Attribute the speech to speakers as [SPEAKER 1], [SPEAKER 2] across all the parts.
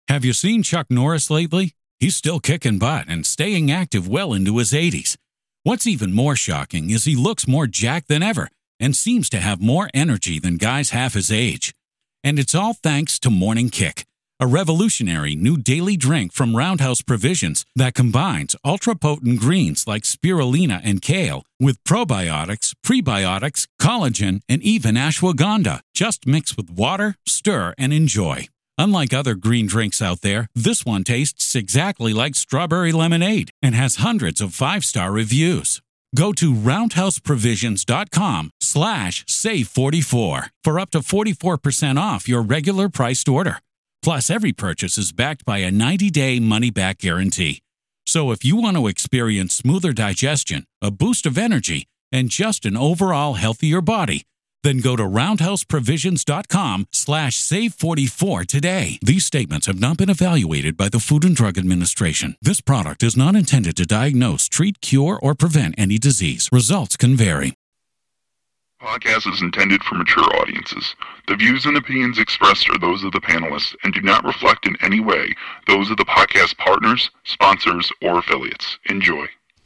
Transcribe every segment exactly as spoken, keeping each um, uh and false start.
[SPEAKER 1] Have you seen Chuck Norris lately? He's still kicking butt and staying active well into his eighties. What's even more shocking is he looks more jacked than ever and seems to have more energy than guys half his age. And it's all thanks to Morning Kick, a revolutionary new daily drink from Roundhouse Provisions that combines ultra-potent greens like spirulina and kale with probiotics, prebiotics, collagen, and even ashwagandha. Just mix with water, stir, and enjoy. Unlike other green drinks out there, this one tastes exactly like strawberry lemonade and has hundreds of five-star reviews. Go to roundhouseprovisions.com slash save44 for up to forty-four percent off your regular priced order. Plus, every purchase is backed by a ninety-day money-back guarantee. So if you want to experience smoother digestion, a boost of energy, and just an overall healthier body, then go to roundhouseprovisions.com slash save44 today. These statements have not been evaluated by the Food and Drug Administration. This product is not intended to diagnose, treat, cure, or prevent any disease. Results can vary.
[SPEAKER 2] Podcast is intended for mature audiences. The views and opinions expressed are those of the panelists and do not reflect in any way those of the podcast partners, sponsors, or affiliates. Enjoy.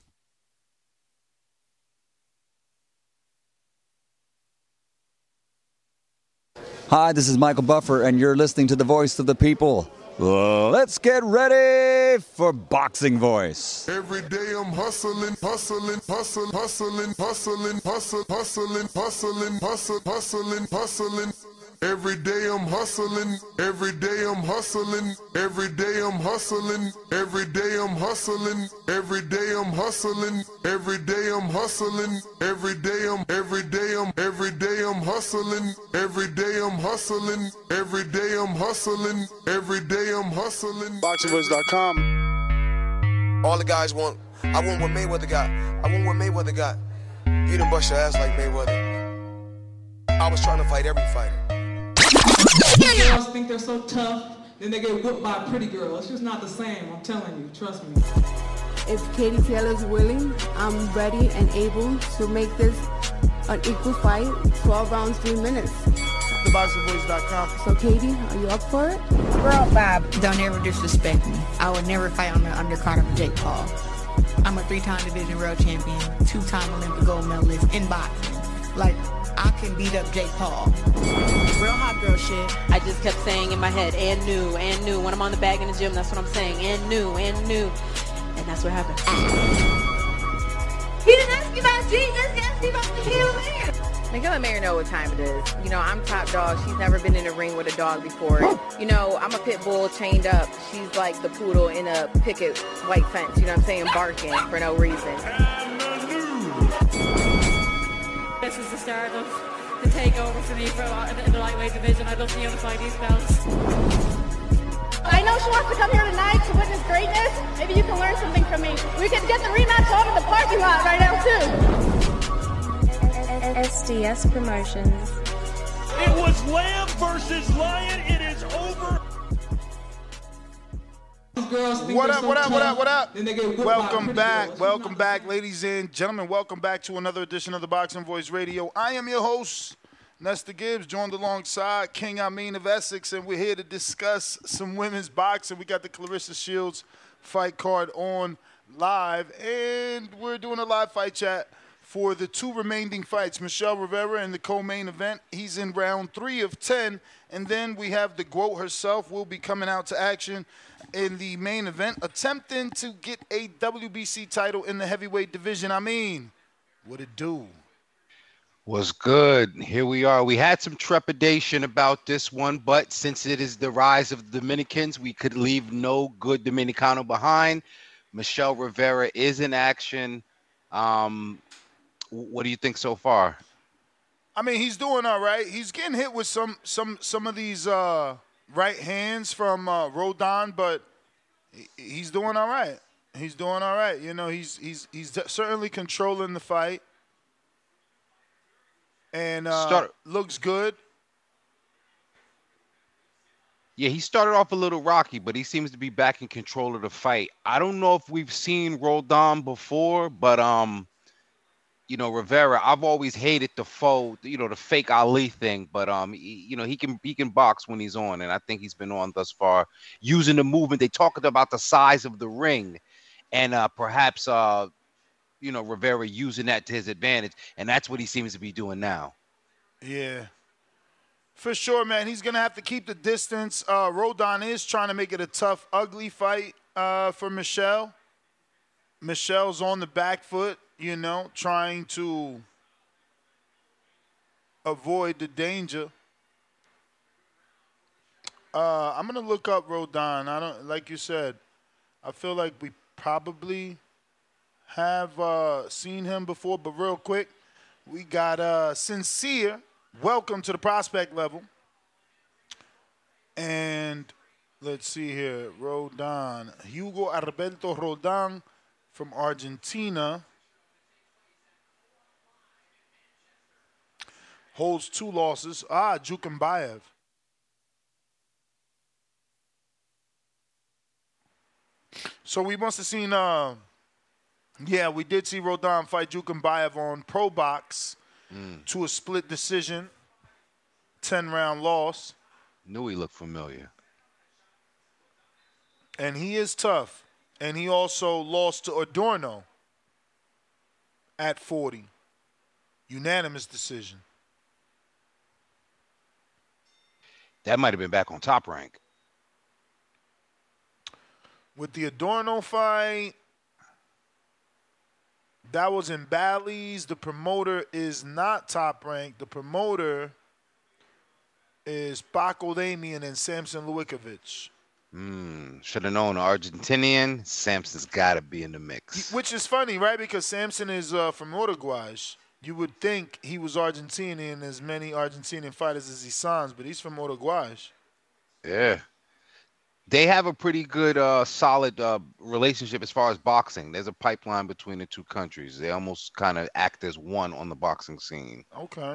[SPEAKER 3] Hi, this is Michael Buffer, and you're listening to the Voice of the People. Let's get ready for Boxing Voice.
[SPEAKER 4] Every day I'm hustling, hustling, hustling, hustling, hustling, hustling, hustling, hustling, hustling, hustling, hustling. Every day I'm hustling, every day I'm hustling, every day I'm hustling, every day I'm hustling, every day I'm hustling, every day I'm hustling, every day I'm, every day I'm, every day I'm hustling, every day I'm hustling, every day I'm hustling, every day I'm hustling.
[SPEAKER 5] boxing voice dot com. All the guys want, I want what Mayweather got. I want what Mayweather got. You done bust your ass like Mayweather. I was trying to fight every fighter.
[SPEAKER 6] Girls think they're so tough, then they get whipped by a pretty girl. It's just not the same, I'm telling you, trust me.
[SPEAKER 7] If Katie Taylor's willing, I'm ready and able to make this an equal fight, twelve rounds, three minutes.
[SPEAKER 5] the boxing voice dot com.
[SPEAKER 7] So Katie, are you up for it?
[SPEAKER 8] Girl, Bob, don't ever disrespect me. I would never fight on the undercard of Jake Paul. I'm a three-time division world champion, two-time Olympic gold medalist in boxing. Like, I can beat up Jake Paul. Real hot girl shit.
[SPEAKER 9] I just kept saying in my head, and new, and new. When I'm on the bag in the gym, that's what I'm saying, and new, and new. And that's what happened.
[SPEAKER 8] He didn't ask me about Jesus, he asked me about the healing.
[SPEAKER 10] Miguel and Mayer know what time it is. You know, I'm top dog. She's never been in a ring with a dog before. You know, I'm a pit bull chained up. She's like the poodle in a picket white fence, you know what I'm saying, barking for no reason.
[SPEAKER 11] This is the start of the takeover for me for in the lightweight division. I'd love to be able to fight these belts.
[SPEAKER 12] I know she wants to come here tonight to witness greatness. Maybe you can learn something from me. We can get the rematch on in the parking lot right now, too.
[SPEAKER 13] S D S Promotions.
[SPEAKER 14] It was Lamb versus Lion. It is over.
[SPEAKER 15] What up, what up, what up, what up? Welcome back, welcome back, ladies and gentlemen. Welcome back to another edition of the Boxing Voice Radio. I am your host, Nestor Gibbs, joined alongside King Amin of Essex, and we're here to discuss some women's boxing. We got the Claressa Shields fight card on live, and we're doing a live fight chat for the two remaining fights. Michelle Rivera in the co-main event. He's in round three of ten, and then we have the GOAT herself will be coming out to action in the main event, attempting to get a W B C title in the heavyweight division. I mean, what it do?
[SPEAKER 16] Was good. Here we are. We had some trepidation about this one, but since it is the rise of the Dominicans, we could leave no good Dominicano behind. Michelle Rivera is in action. Um, what do you think so far?
[SPEAKER 15] I mean, he's doing all right. He's getting hit with some some some of these uh, right hands from uh, Rodon, but he's doing all right. He's doing all right. You know, he's he's he's certainly controlling the fight, and uh, Start- looks good.
[SPEAKER 16] Yeah, he started off a little rocky, but he seems to be back in control of the fight. I don't know if we've seen Rodon before, but um, you know, Rivera, I've always hated the faux, you know, the fake Ali thing, but um, he, you know, he can he can box when he's on, and I think he's been on thus far, using the movement. They talked about the size of the ring, and uh, perhaps uh, you know, Rivera using that to his advantage, and that's what he seems to be doing now.
[SPEAKER 15] Yeah, for sure, man. He's gonna have to keep the distance. Uh, Rodon is trying to make it a tough, ugly fight uh, for Michelle. Michelle's on the back foot, you know, trying to avoid the danger. Uh, I'm gonna look up Rodon. I don't, like you said, I feel like we probably have uh, seen him before, but real quick, we got uh, Sincere. Welcome to the prospect level. And let's see here, Rodon, Hugo Alberto Rodon from Argentina. Holds two losses. Ah, Jukenbaev. So we must have seen, uh, yeah, we did see Rodon fight Jukenbaev on Pro Box mm. to a split decision, ten-round loss.
[SPEAKER 16] Knew he looked familiar.
[SPEAKER 15] And he is tough. And he also lost to Adorno at forty. Unanimous decision.
[SPEAKER 16] That might have been back on Top Rank.
[SPEAKER 15] With the Adorno fight, that was in Bally's. The promoter is not Top Rank. The promoter is Paco Damian and Samson Lewikovic.
[SPEAKER 16] Mm, should have known Argentinian. Samson's got to be in the mix.
[SPEAKER 15] Which is funny, right? Because Samson is uh, from Uruguay. You would think he was Argentinian, as many Argentinian fighters as he signs, but he's from Uruguay.
[SPEAKER 16] Yeah. They have a pretty good, uh, solid uh, relationship as far as boxing. There's a pipeline between the two countries. They almost kind of act as one on the boxing scene.
[SPEAKER 15] Okay.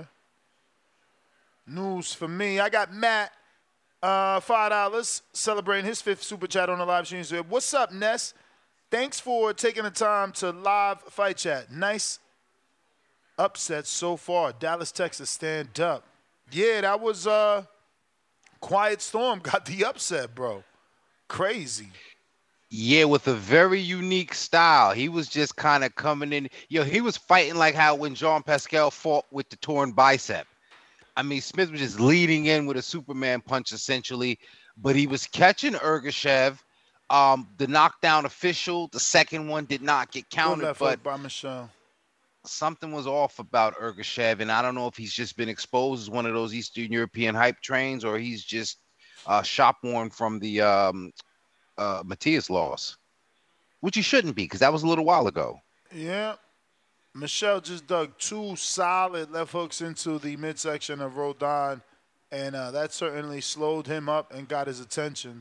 [SPEAKER 15] News for me. I got Matt, uh, five dollars, celebrating his fifth super chat on the live stream. He said, what's up, Ness? Thanks for taking the time to live fight chat. Nice upsets so far. Dallas, Texas, stand up. Yeah, that was uh, Quiet Storm got the upset, bro. Crazy.
[SPEAKER 16] Yeah, with a very unique style. He was just kind of coming in. Yo, he was fighting like how when Jean Pascal fought with the torn bicep. I mean, Smith was just leading in with a Superman punch, essentially. But he was catching Ergashev. Um, the knockdown official, the second one did not get counted. But
[SPEAKER 15] by Michelle.
[SPEAKER 16] Something was off about Ergashev, and I don't know if he's just been exposed as one of those Eastern European hype trains or he's just uh, shop-worn from the um, uh, Matias loss, which he shouldn't be because that was a little while ago.
[SPEAKER 15] Yeah. Michelle just dug two solid left hooks into the midsection of Rodon, and uh, that certainly slowed him up and got his attention.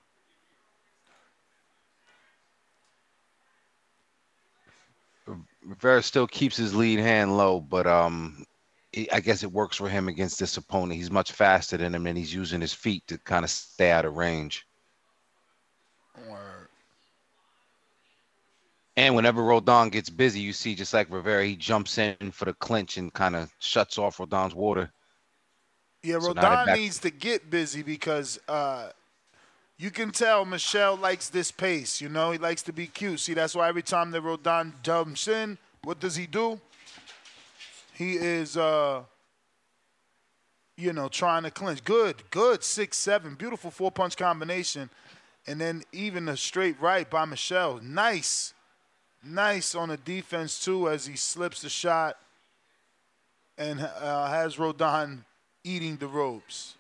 [SPEAKER 16] Rivera still keeps his lead hand low, but um, it, I guess it works for him against this opponent. He's much faster than him, and he's using his feet to kind of stay out of range.
[SPEAKER 15] Word.
[SPEAKER 16] And whenever Rodon gets busy, you see just like Rivera, he jumps in for the clinch and kind of shuts off Rodon's water.
[SPEAKER 15] Yeah, so Rodon needs to get busy because uh, you can tell Michelle likes this pace. You know, he likes to be cute. See, that's why every time that Rodon jumps in, what does he do? He is, uh, you know, trying to clinch. Good, good, six, seven. Beautiful four-punch combination. And then even a straight right by Michelle. Nice. Nice on the defense, too, as he slips the shot and uh, has Rodon eating the ropes.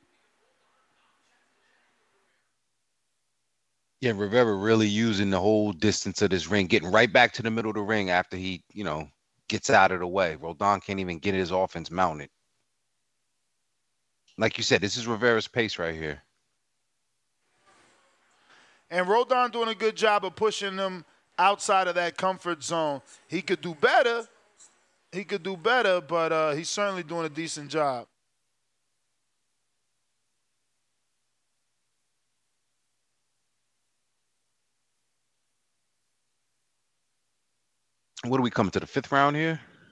[SPEAKER 16] Yeah, Rivera really using the whole distance of this ring, getting right back to the middle of the ring after he, you know, gets out of the way. Rodon can't even get his offense mounted. Like you said, this is Rivera's pace right here.
[SPEAKER 15] And Rodon doing a good job of pushing him outside of that comfort zone. He could do better. He could do better, but uh, he's certainly doing a decent job.
[SPEAKER 16] What do we come to the fifth round here?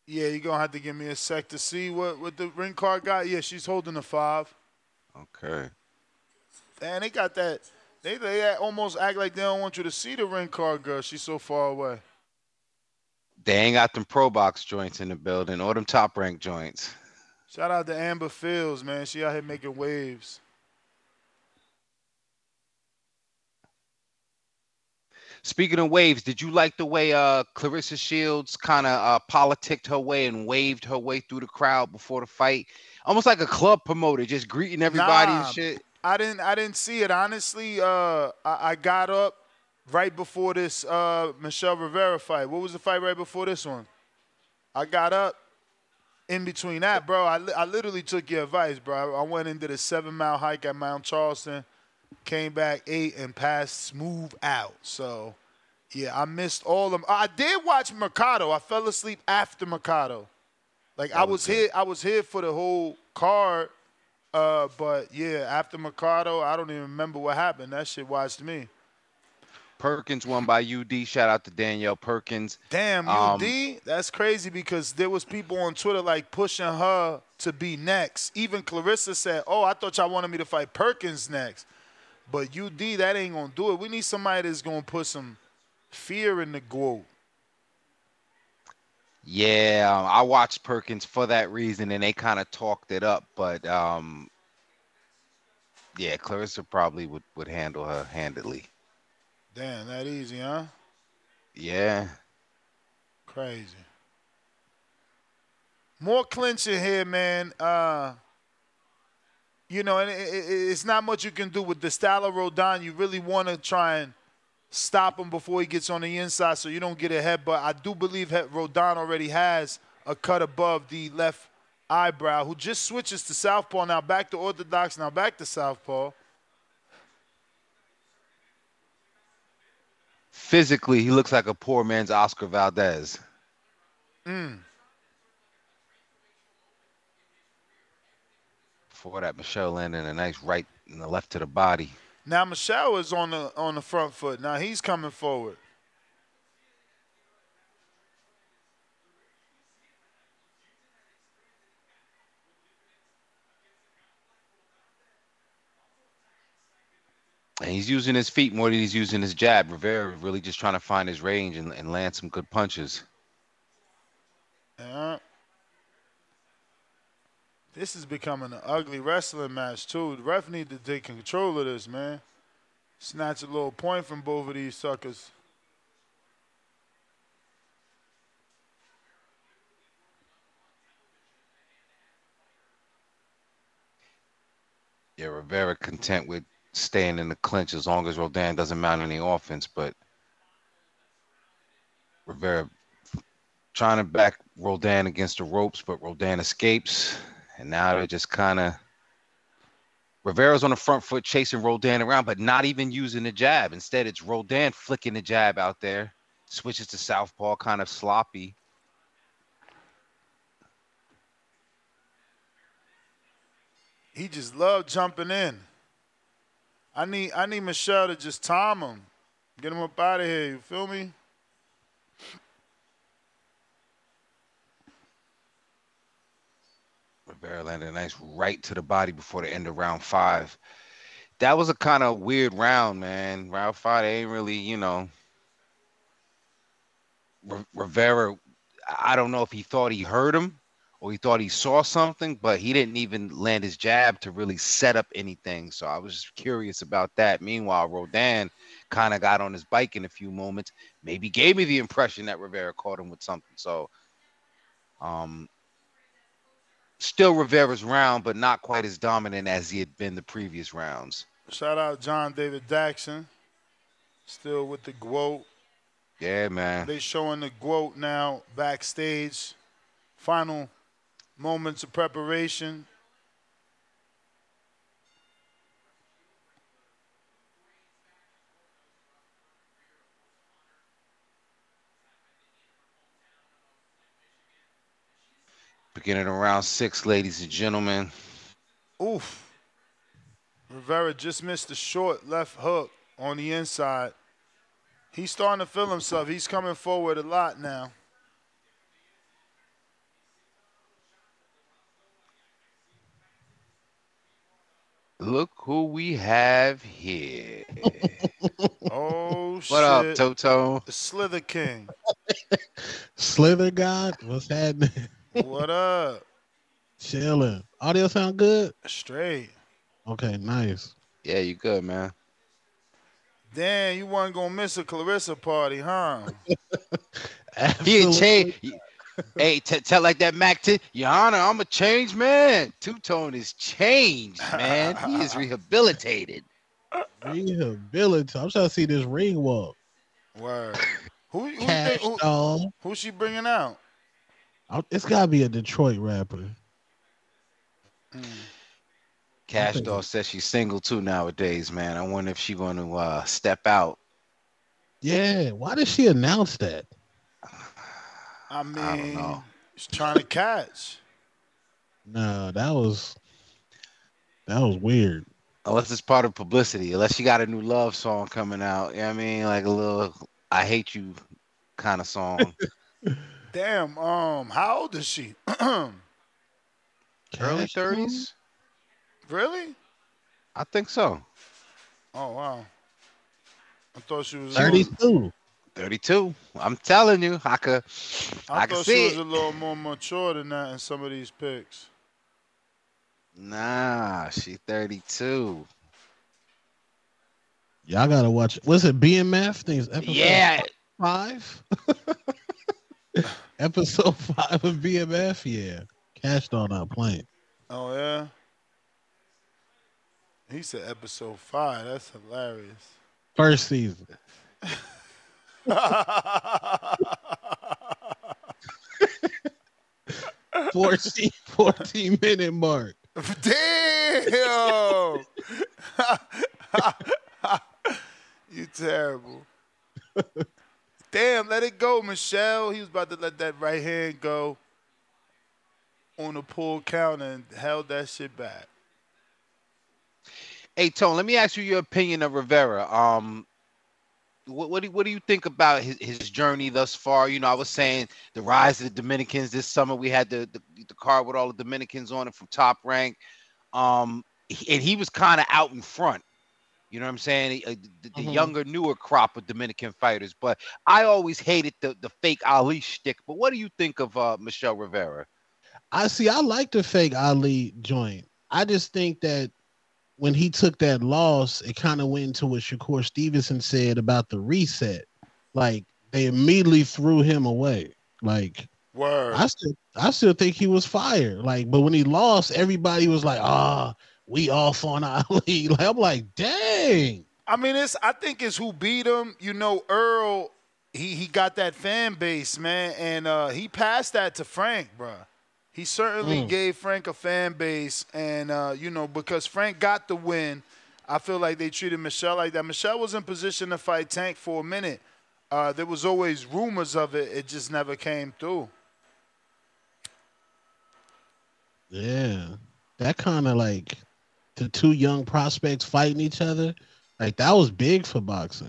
[SPEAKER 15] Yeah, you're going to have to give me a sec to see what, what the ring card got. Yeah, she's holding a five.
[SPEAKER 16] Okay.
[SPEAKER 15] Man, they got that. They, they almost act like they don't want you to see the ring card, girl. She's so far away.
[SPEAKER 16] They ain't got them Pro Box joints in the building or them Top Rank joints.
[SPEAKER 15] Shout out to Amber Fields, man. She out here making waves.
[SPEAKER 16] Speaking of waves, did you like the way uh, Clarissa Shields kind of uh, politicked her way and waved her way through the crowd before the fight? Almost like a club promoter, just greeting everybody
[SPEAKER 15] nah,
[SPEAKER 16] and shit.
[SPEAKER 15] I didn't I didn't see it. Honestly, uh, I, I got up right before this uh, Michelle Rivera fight. What was the fight right before this one? I got up in between that, bro. I, I literally took your advice, bro. I went and did a seven-mile hike at Mount Charleston. Came back, ate, and passed smooth out. So, yeah, I missed all of them. I did watch Mercado. I fell asleep after Mercado. Like, that I was, was here I was here for the whole card, uh, but, yeah, after Mercado, I don't even remember what happened. That shit watched me.
[SPEAKER 16] Perkins won by U D. Shout out to Danielle Perkins.
[SPEAKER 15] Damn,
[SPEAKER 16] um,
[SPEAKER 15] U D? That's crazy because there was people on Twitter, like, pushing her to be next. Even Clarissa said, oh, I thought y'all wanted me to fight Perkins next. But U D, that ain't going to do it. We need somebody that's going to put some fear in the goat.
[SPEAKER 16] Yeah, um, I watched Perkins for that reason, and they kind of talked it up. But, um, yeah, Clarissa probably would, would handle her handedly.
[SPEAKER 15] Damn, that easy, huh?
[SPEAKER 16] Yeah.
[SPEAKER 15] Crazy. More clinching here, man. Uh... You know, and it's not much you can do with the style of Roldan. You really want to try and stop him before he gets on the inside so you don't get a headbutt. I do believe Roldan already has a cut above the left eyebrow, who just switches to southpaw, now back to orthodox, now back to southpaw.
[SPEAKER 16] Physically, he looks like a poor man's Oscar Valdez.
[SPEAKER 15] Mm.
[SPEAKER 16] For that, Michelle landing a nice right and the left to the body.
[SPEAKER 15] Now Michelle is on the on the front foot. Now he's coming forward.
[SPEAKER 16] And he's using his feet more than he's using his jab. Rivera really just trying to find his range and, and land some good punches.
[SPEAKER 15] Yeah. This is becoming an ugly wrestling match, too. The ref need to take control of this, man. Snatch a little point from both of these suckers.
[SPEAKER 16] Yeah, Rivera content with staying in the clinch as long as Roldan doesn't mount any offense, but Rivera trying to back Roldan against the ropes, but Roldan escapes. And now they're just kind of Rivera's on the front foot chasing Roldan around, but not even using the jab. Instead, it's Roldan flicking the jab out there. Switches to southpaw, kind of sloppy.
[SPEAKER 15] He just loved jumping in. I need I need Michelle to just time him. Get him up out of here, you feel me?
[SPEAKER 16] Rivera landed a nice right to the body before the end of round five. That was a kind of weird round, man. Round five, they ain't really, you know. R- Rivera, I don't know if he thought he heard him or he thought he saw something, but he didn't even land his jab to really set up anything. So I was just curious about that. Meanwhile, Roldan kind of got on his bike in a few moments. Maybe gave me the impression that Rivera caught him with something. So, um, still Rivera's round, but not quite as dominant as he had been the previous rounds.
[SPEAKER 15] Shout out John David Daxon. Still with the quote.
[SPEAKER 16] Yeah, man.
[SPEAKER 15] They showing the quote now backstage. Final moments of preparation.
[SPEAKER 16] Beginning of round six, ladies and gentlemen.
[SPEAKER 15] Oof. Rivera just missed the short left hook on the inside. He's starting to feel himself. He's coming forward a lot now.
[SPEAKER 16] Look who we have here.
[SPEAKER 15] Oh, shit.
[SPEAKER 16] What up, Toto?
[SPEAKER 15] The Slither King.
[SPEAKER 17] Slither God, what's happening?
[SPEAKER 15] What up?
[SPEAKER 17] Chilling. Audio sound good?
[SPEAKER 15] Straight.
[SPEAKER 17] Okay, nice.
[SPEAKER 16] Yeah, you good, man.
[SPEAKER 15] Damn, you wasn't gonna miss a Clarissa party, huh?
[SPEAKER 16] He had changed. Hey, t- tell like that Mac T, Your Honor, I'm a changed man. Two Tone is changed, man. He is rehabilitated.
[SPEAKER 17] Rehabilitated. I'm trying to see this ring walk.
[SPEAKER 15] Word. Who, who,
[SPEAKER 17] Cash
[SPEAKER 15] who,
[SPEAKER 17] Doll.
[SPEAKER 15] Who's she bringing out?
[SPEAKER 17] It's gotta be a Detroit rapper.
[SPEAKER 15] Mm.
[SPEAKER 16] Cash Doll says she's single too nowadays, man. I wonder if she's going to uh, step out.
[SPEAKER 17] Yeah, why did she announce that?
[SPEAKER 15] I mean,
[SPEAKER 16] I don't know.
[SPEAKER 15] She's trying to catch.
[SPEAKER 17] No, that was that was weird.
[SPEAKER 16] Unless it's part of publicity. Unless she got a new love song coming out. You know what I mean? Like a little I hate you kind of song.
[SPEAKER 15] Damn, um, how old is she?
[SPEAKER 16] Early thirties?
[SPEAKER 15] Really?
[SPEAKER 16] I think so.
[SPEAKER 15] Oh, wow. I thought she was
[SPEAKER 17] thirty-two.
[SPEAKER 16] thirty-two. I'm telling you, I could
[SPEAKER 15] I,
[SPEAKER 16] I, could
[SPEAKER 15] thought
[SPEAKER 16] see
[SPEAKER 15] she was
[SPEAKER 16] it.
[SPEAKER 15] a little more mature than that in some of these pics.
[SPEAKER 16] Nah, she thirty-two.
[SPEAKER 17] Y'all gotta watch. Was it B M F? Things episode
[SPEAKER 16] Yeah.
[SPEAKER 17] five. Episode five of B M F. Yeah, Cash Doll not playing.
[SPEAKER 15] Oh yeah. He said episode five. That's hilarious.
[SPEAKER 17] First season. fourteen, fourteen minute mark.
[SPEAKER 15] Damn. You terrible. Damn, let it go, Michelle. He was about to let that right hand go on the pull counter and held that shit back.
[SPEAKER 16] Hey Tone, let me ask you your opinion of Rivera. Um, what what do, what do you think about his, his journey thus far? You know, I was saying the rise of the Dominicans this summer. We had the the, the card with all the Dominicans on it from Top Rank, um, and he was kind of out in front. You know what I'm saying? The, the
[SPEAKER 17] Mm-hmm.
[SPEAKER 16] younger, newer crop of Dominican fighters. But I always hated the the fake Ali shtick. But what do you think of uh, Michelle Rivera?
[SPEAKER 17] I see. I like the fake Ali joint. I just think that when he took that loss, it kind of went into what Shakur Stevenson said about the reset. Like they immediately threw him away. Like
[SPEAKER 15] Word.
[SPEAKER 17] I still, I still think he was fired. Like, but when he lost, everybody was like, "Ah, we off on Ali." Like I'm like, dang.
[SPEAKER 15] I mean, it's. I think it's who beat him. You know, Earl. He he got that fan base, man, and uh, he passed that to Frank, bro. He certainly
[SPEAKER 17] Mm.
[SPEAKER 15] gave Frank a fan base, and uh, you know, because Frank got the win, I feel like they treated Michelle like that. Michelle was in position to fight Tank for a minute. Uh, there was always rumors of it; it just never came through.
[SPEAKER 17] Yeah, that kind of like the two young prospects fighting each other. Like that was big for boxing.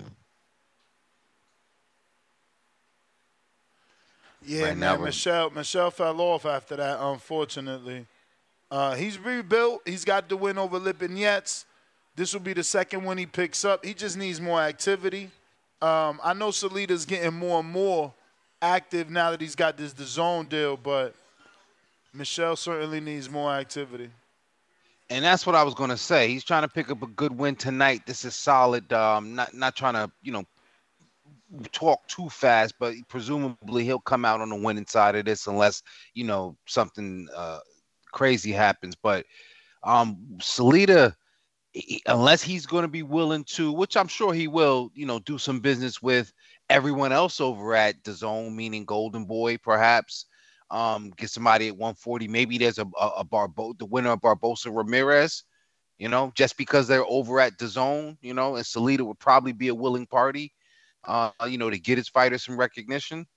[SPEAKER 15] Yeah,
[SPEAKER 16] Right
[SPEAKER 15] man,
[SPEAKER 16] now we're-
[SPEAKER 15] Michelle Michelle fell off after that, unfortunately. Uh, he's rebuilt. He's got the win over Lipinets. This will be the second one he picks up. He just needs more activity. Um, I know Salita's getting more and more active now that he's got this D A Z N deal, but Michelle certainly needs more activity.
[SPEAKER 16] And that's what I was gonna say. He's trying to pick up a good win tonight. This is solid. Um, not not trying to you know talk too fast, but presumably he'll come out on the winning side of this unless you know something uh, crazy happens. But um, Salita, he- unless he's going to be willing to, which I'm sure he will, you know, do some business with everyone else over at D A Z N, meaning Golden Boy, perhaps. Um, get somebody at one forty. Maybe there's a a, a Barbo, the winner of Barbosa Ramirez, you know, just because they're over at D A Z N, you know, and Salita would probably be a willing party, uh, you know, to get his fighters some recognition.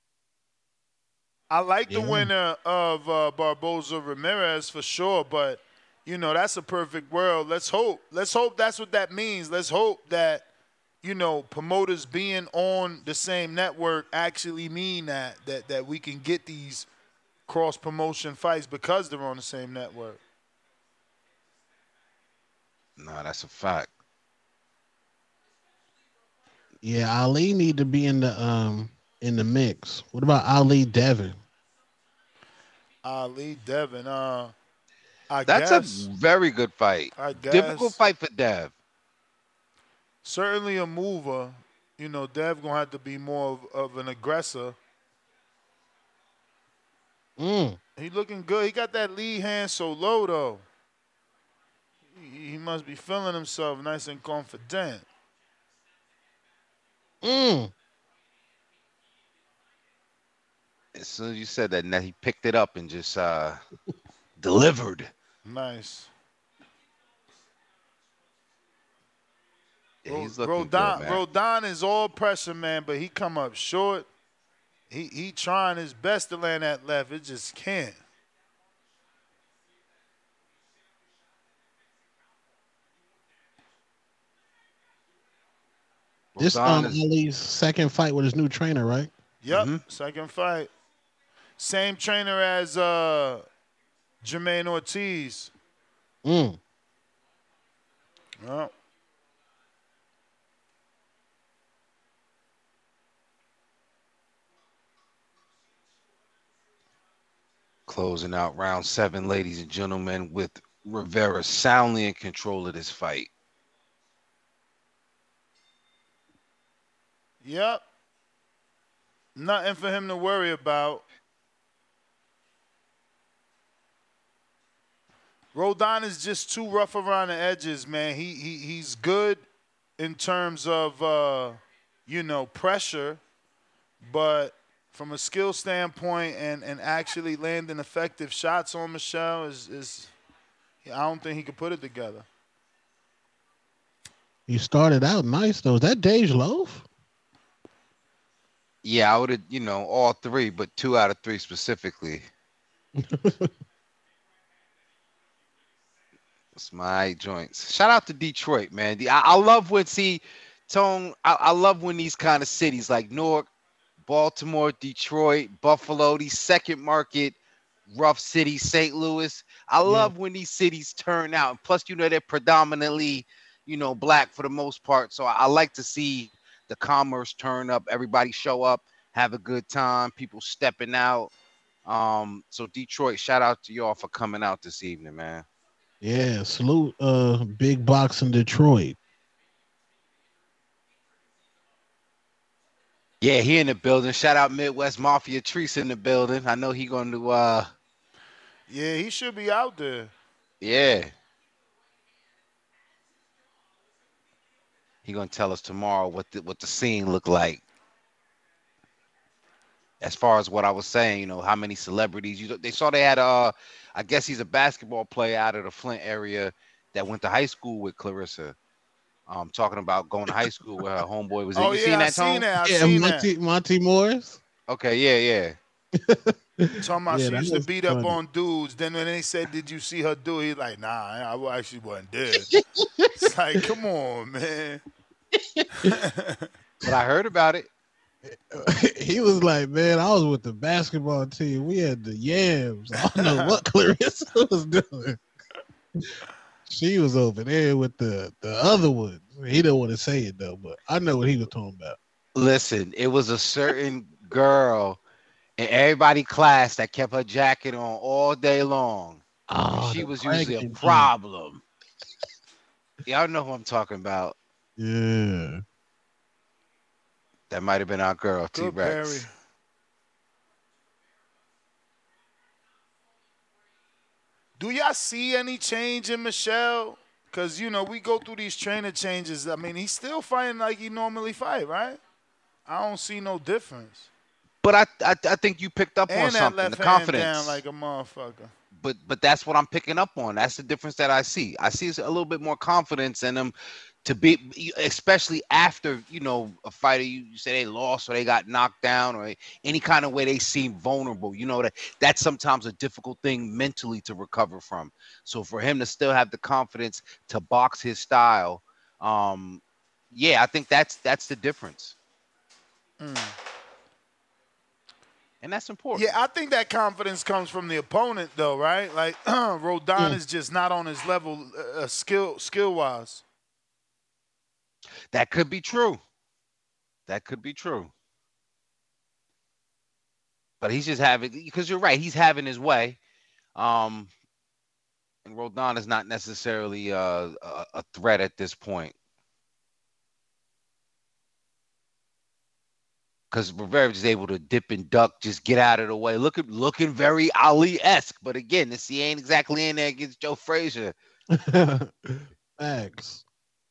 [SPEAKER 15] I like the
[SPEAKER 17] Yeah.
[SPEAKER 15] winner of uh, Barboza Ramirez for sure, but you know that's a perfect world. Let's hope. Let's hope that's what that means. Let's hope that you know promoters being on the same network actually mean that that that we can get these cross promotion fights because they're on the same network.
[SPEAKER 16] Nah, that's a fact.
[SPEAKER 17] Yeah, Ali need to be in the um in the mix. What about Ali Devin?
[SPEAKER 15] Ali Devin, uh, I
[SPEAKER 16] That's
[SPEAKER 15] guess.
[SPEAKER 16] a very good fight.
[SPEAKER 15] I guess.
[SPEAKER 16] Difficult fight for Dev.
[SPEAKER 15] Certainly a mover. You know, Dev gonna have to be more of, of an aggressor.
[SPEAKER 17] Mm.
[SPEAKER 15] He looking good. He got that lead hand so low though. He, he must be feeling himself nice and confident.
[SPEAKER 17] Mm.
[SPEAKER 16] As soon as you said that, now he picked it up and just uh, delivered.
[SPEAKER 15] Nice.
[SPEAKER 16] Yeah, he's looking
[SPEAKER 15] Rodon,
[SPEAKER 16] good, man.
[SPEAKER 15] Rodon is all pressure, man, but he come up short. He he trying his best to land that left. It just can't.
[SPEAKER 17] This
[SPEAKER 16] Rodon
[SPEAKER 17] um
[SPEAKER 16] is-
[SPEAKER 17] Ali's second fight with his new trainer, right?
[SPEAKER 15] Yep,
[SPEAKER 16] Mm-hmm.
[SPEAKER 15] second fight. Same trainer as uh, Jermaine Ortiz.
[SPEAKER 17] Mm.
[SPEAKER 15] Yep.
[SPEAKER 16] Closing out round seven, ladies and gentlemen, with Rivera soundly in control of this fight.
[SPEAKER 15] Yep. Nothing for him to worry about. Rodon is just too rough around the edges, man. He he he's good in terms of uh, you know, pressure, but from a skill standpoint and, and actually landing effective shots on Michelle is is I don't think he could put it together.
[SPEAKER 17] He started out nice though. Is that Dej Loaf?
[SPEAKER 16] Yeah, I would have, you know, all three, but two out of three specifically. It's my joints. Shout out to Detroit, man. The- I, I love when see Tone. I, I love when these kind of cities like Newark, Baltimore, Detroit, Buffalo, these second market, rough cities, Saint Louis. I love when these cities turn out. Plus, you know, they're predominantly, you know, black for the most part. So I, I like to see the commerce turn up. Everybody show up, have a good time. People stepping out. Um, so Detroit, shout out to y'all for coming out this evening, man.
[SPEAKER 17] Yeah, salute uh Big Box in Detroit.
[SPEAKER 16] Yeah, he in the building. Shout out Midwest Mafia Treese in the building. I know he going to uh
[SPEAKER 15] Yeah, he should be out there.
[SPEAKER 16] yeah. He gonna tell us tomorrow what the what the scene look like. As far as what I was saying, you know, how many celebrities you they saw they had uh I guess he's a basketball player out of the Flint area that went to high school with Clarissa. Um talking about going to high school where her homeboy was in.
[SPEAKER 15] Oh
[SPEAKER 16] You
[SPEAKER 15] yeah,
[SPEAKER 16] seen
[SPEAKER 15] I
[SPEAKER 16] that,
[SPEAKER 15] seen
[SPEAKER 16] Tone?
[SPEAKER 15] that. I
[SPEAKER 17] Yeah,
[SPEAKER 15] seen
[SPEAKER 17] Monty,
[SPEAKER 15] that.
[SPEAKER 17] Monty Morris.
[SPEAKER 16] Okay, yeah, yeah.
[SPEAKER 15] Talking about
[SPEAKER 17] Yeah,
[SPEAKER 15] she
[SPEAKER 17] that
[SPEAKER 15] used to
[SPEAKER 17] was
[SPEAKER 15] beat up
[SPEAKER 17] funny.
[SPEAKER 15] on dudes. Then when they said, "Did you see her do it?" He's like, "Nah, I actually wasn't there." It's like, come on, man.
[SPEAKER 16] But I heard about it.
[SPEAKER 17] He was like, man, I was with the basketball team. We had the yams. I don't know what Clarissa was doing. She was over there with the, the other ones. He didn't want to say it though, but I know what he was talking about.
[SPEAKER 16] Listen, it was a certain girl in everybody class that kept her jacket on all day long.
[SPEAKER 17] Oh,
[SPEAKER 16] she
[SPEAKER 17] the
[SPEAKER 16] was usually a
[SPEAKER 17] pregnant
[SPEAKER 16] problem. Y'all know who I'm talking about.
[SPEAKER 17] Yeah.
[SPEAKER 16] That might have been our girl, T
[SPEAKER 15] Good Perry.
[SPEAKER 16] Rex.
[SPEAKER 15] Do y'all see any change in Michelle? Because, you know, we go through these trainer changes. I mean, he's still fighting like he normally fight, right? I don't see no difference.
[SPEAKER 16] But I, I I think you picked up on
[SPEAKER 15] And that
[SPEAKER 16] something,
[SPEAKER 15] left
[SPEAKER 16] the
[SPEAKER 15] hand
[SPEAKER 16] confidence.
[SPEAKER 15] down like a motherfucker.
[SPEAKER 16] But but that's what I'm picking up on. That's the difference that I see. I see a little bit more confidence in them to be, especially after, you know, a fighter, you, you say they lost or they got knocked down or any kind of way they seem vulnerable. You know, that that's sometimes a difficult thing mentally to recover from. So for him to still have the confidence to box his style, um, yeah, I think that's that's the difference.
[SPEAKER 15] Mm.
[SPEAKER 16] and that's important.
[SPEAKER 15] Yeah, I think that confidence comes from the opponent, though, right? Like Rodon
[SPEAKER 17] Yeah.
[SPEAKER 15] is just not on his level, uh, skill skill wise.
[SPEAKER 16] That could be true. That could be true. But he's just having, because you're right, he's having his way. Um, and Rodon is not necessarily uh, a, a threat at this point. Because Rivera is able to dip and duck, just get out of the way. Looking, looking very Ali-esque. But again, this he ain't exactly in there against Joe Frazier.
[SPEAKER 17] Facts.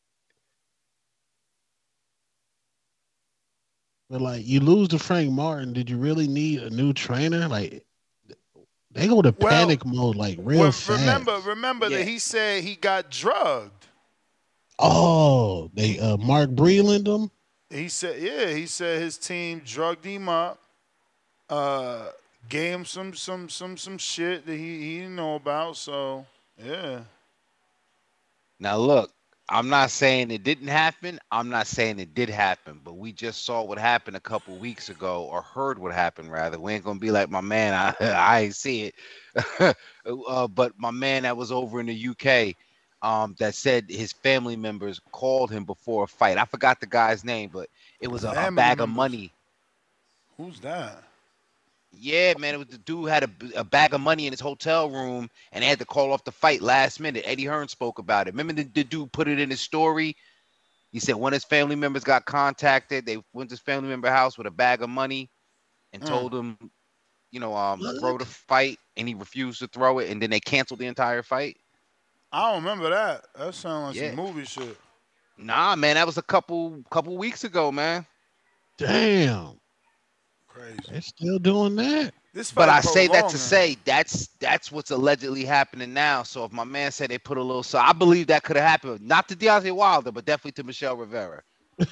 [SPEAKER 17] But like, you lose to Frank Martin. Did you really need a new trainer? Like, they go to
[SPEAKER 15] Well,
[SPEAKER 17] panic mode like real
[SPEAKER 15] Well,
[SPEAKER 17] fast.
[SPEAKER 15] remember, remember
[SPEAKER 16] Yeah.
[SPEAKER 15] that he said he got drugged.
[SPEAKER 17] Oh, they uh, Mark Breland them.
[SPEAKER 15] He said, yeah, he said his team drugged him up, uh, gave him some some some some shit that he, he didn't know about. So yeah,
[SPEAKER 16] Now, look, I'm not saying it didn't happen. I'm not saying it did happen. But we just saw what happened a couple weeks ago, or heard what happened, rather. We ain't going to be like my man. I, I ain't see it. uh, but my man that was over in the U K um, that said his family members called him before a fight. I forgot the guy's name, but it was a, a
[SPEAKER 15] Family
[SPEAKER 16] bag of
[SPEAKER 15] members.
[SPEAKER 16] money.
[SPEAKER 15] Who's that?
[SPEAKER 16] Yeah, man, it was the dude had a, a bag of money in his hotel room, and they had to call off the fight last minute. Eddie Hearn spoke about it. Remember the, the dude put it in his story? He said when his family members got contacted, they went to his family member house with a bag of money and
[SPEAKER 15] Mm.
[SPEAKER 16] told him, you know, um, throw the fight, and he refused to throw it, and then they canceled the entire fight.
[SPEAKER 15] I don't remember that. That sounds like
[SPEAKER 16] Yeah.
[SPEAKER 15] some movie shit.
[SPEAKER 16] Nah, man, that was a couple couple weeks ago, man.
[SPEAKER 17] Damn,
[SPEAKER 15] Crazy.
[SPEAKER 17] they're still doing that.
[SPEAKER 15] This
[SPEAKER 16] But
[SPEAKER 15] fight
[SPEAKER 16] I say that to
[SPEAKER 15] prolonging.
[SPEAKER 16] say that's that's what's allegedly happening now. So if my man said they put a little, so I believe that could have happened, not to Deontay Wilder, but definitely to Michelle Rivera.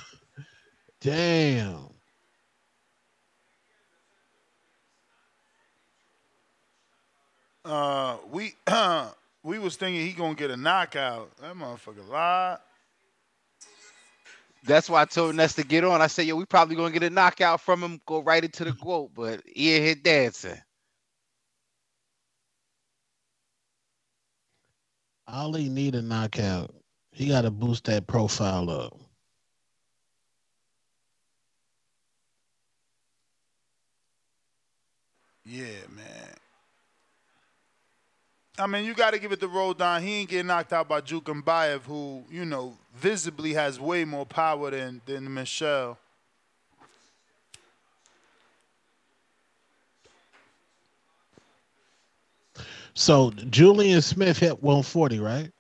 [SPEAKER 17] Damn.
[SPEAKER 15] Uh, we we was thinking he gonna get a knockout. That motherfucker lied.
[SPEAKER 16] That's why I told Ness to get on. I said, yo, we probably gonna get a knockout from him, go right into the quote, but he ain't here dancing.
[SPEAKER 17] Ali need a knockout. He got to boost that profile up.
[SPEAKER 15] Yeah, man. I mean, you got to give it to Rodon. He ain't getting knocked out by Jukambayev, who, you know, visibly has way more power than, than Michelle.
[SPEAKER 17] So Julian Smith hit one forty, right?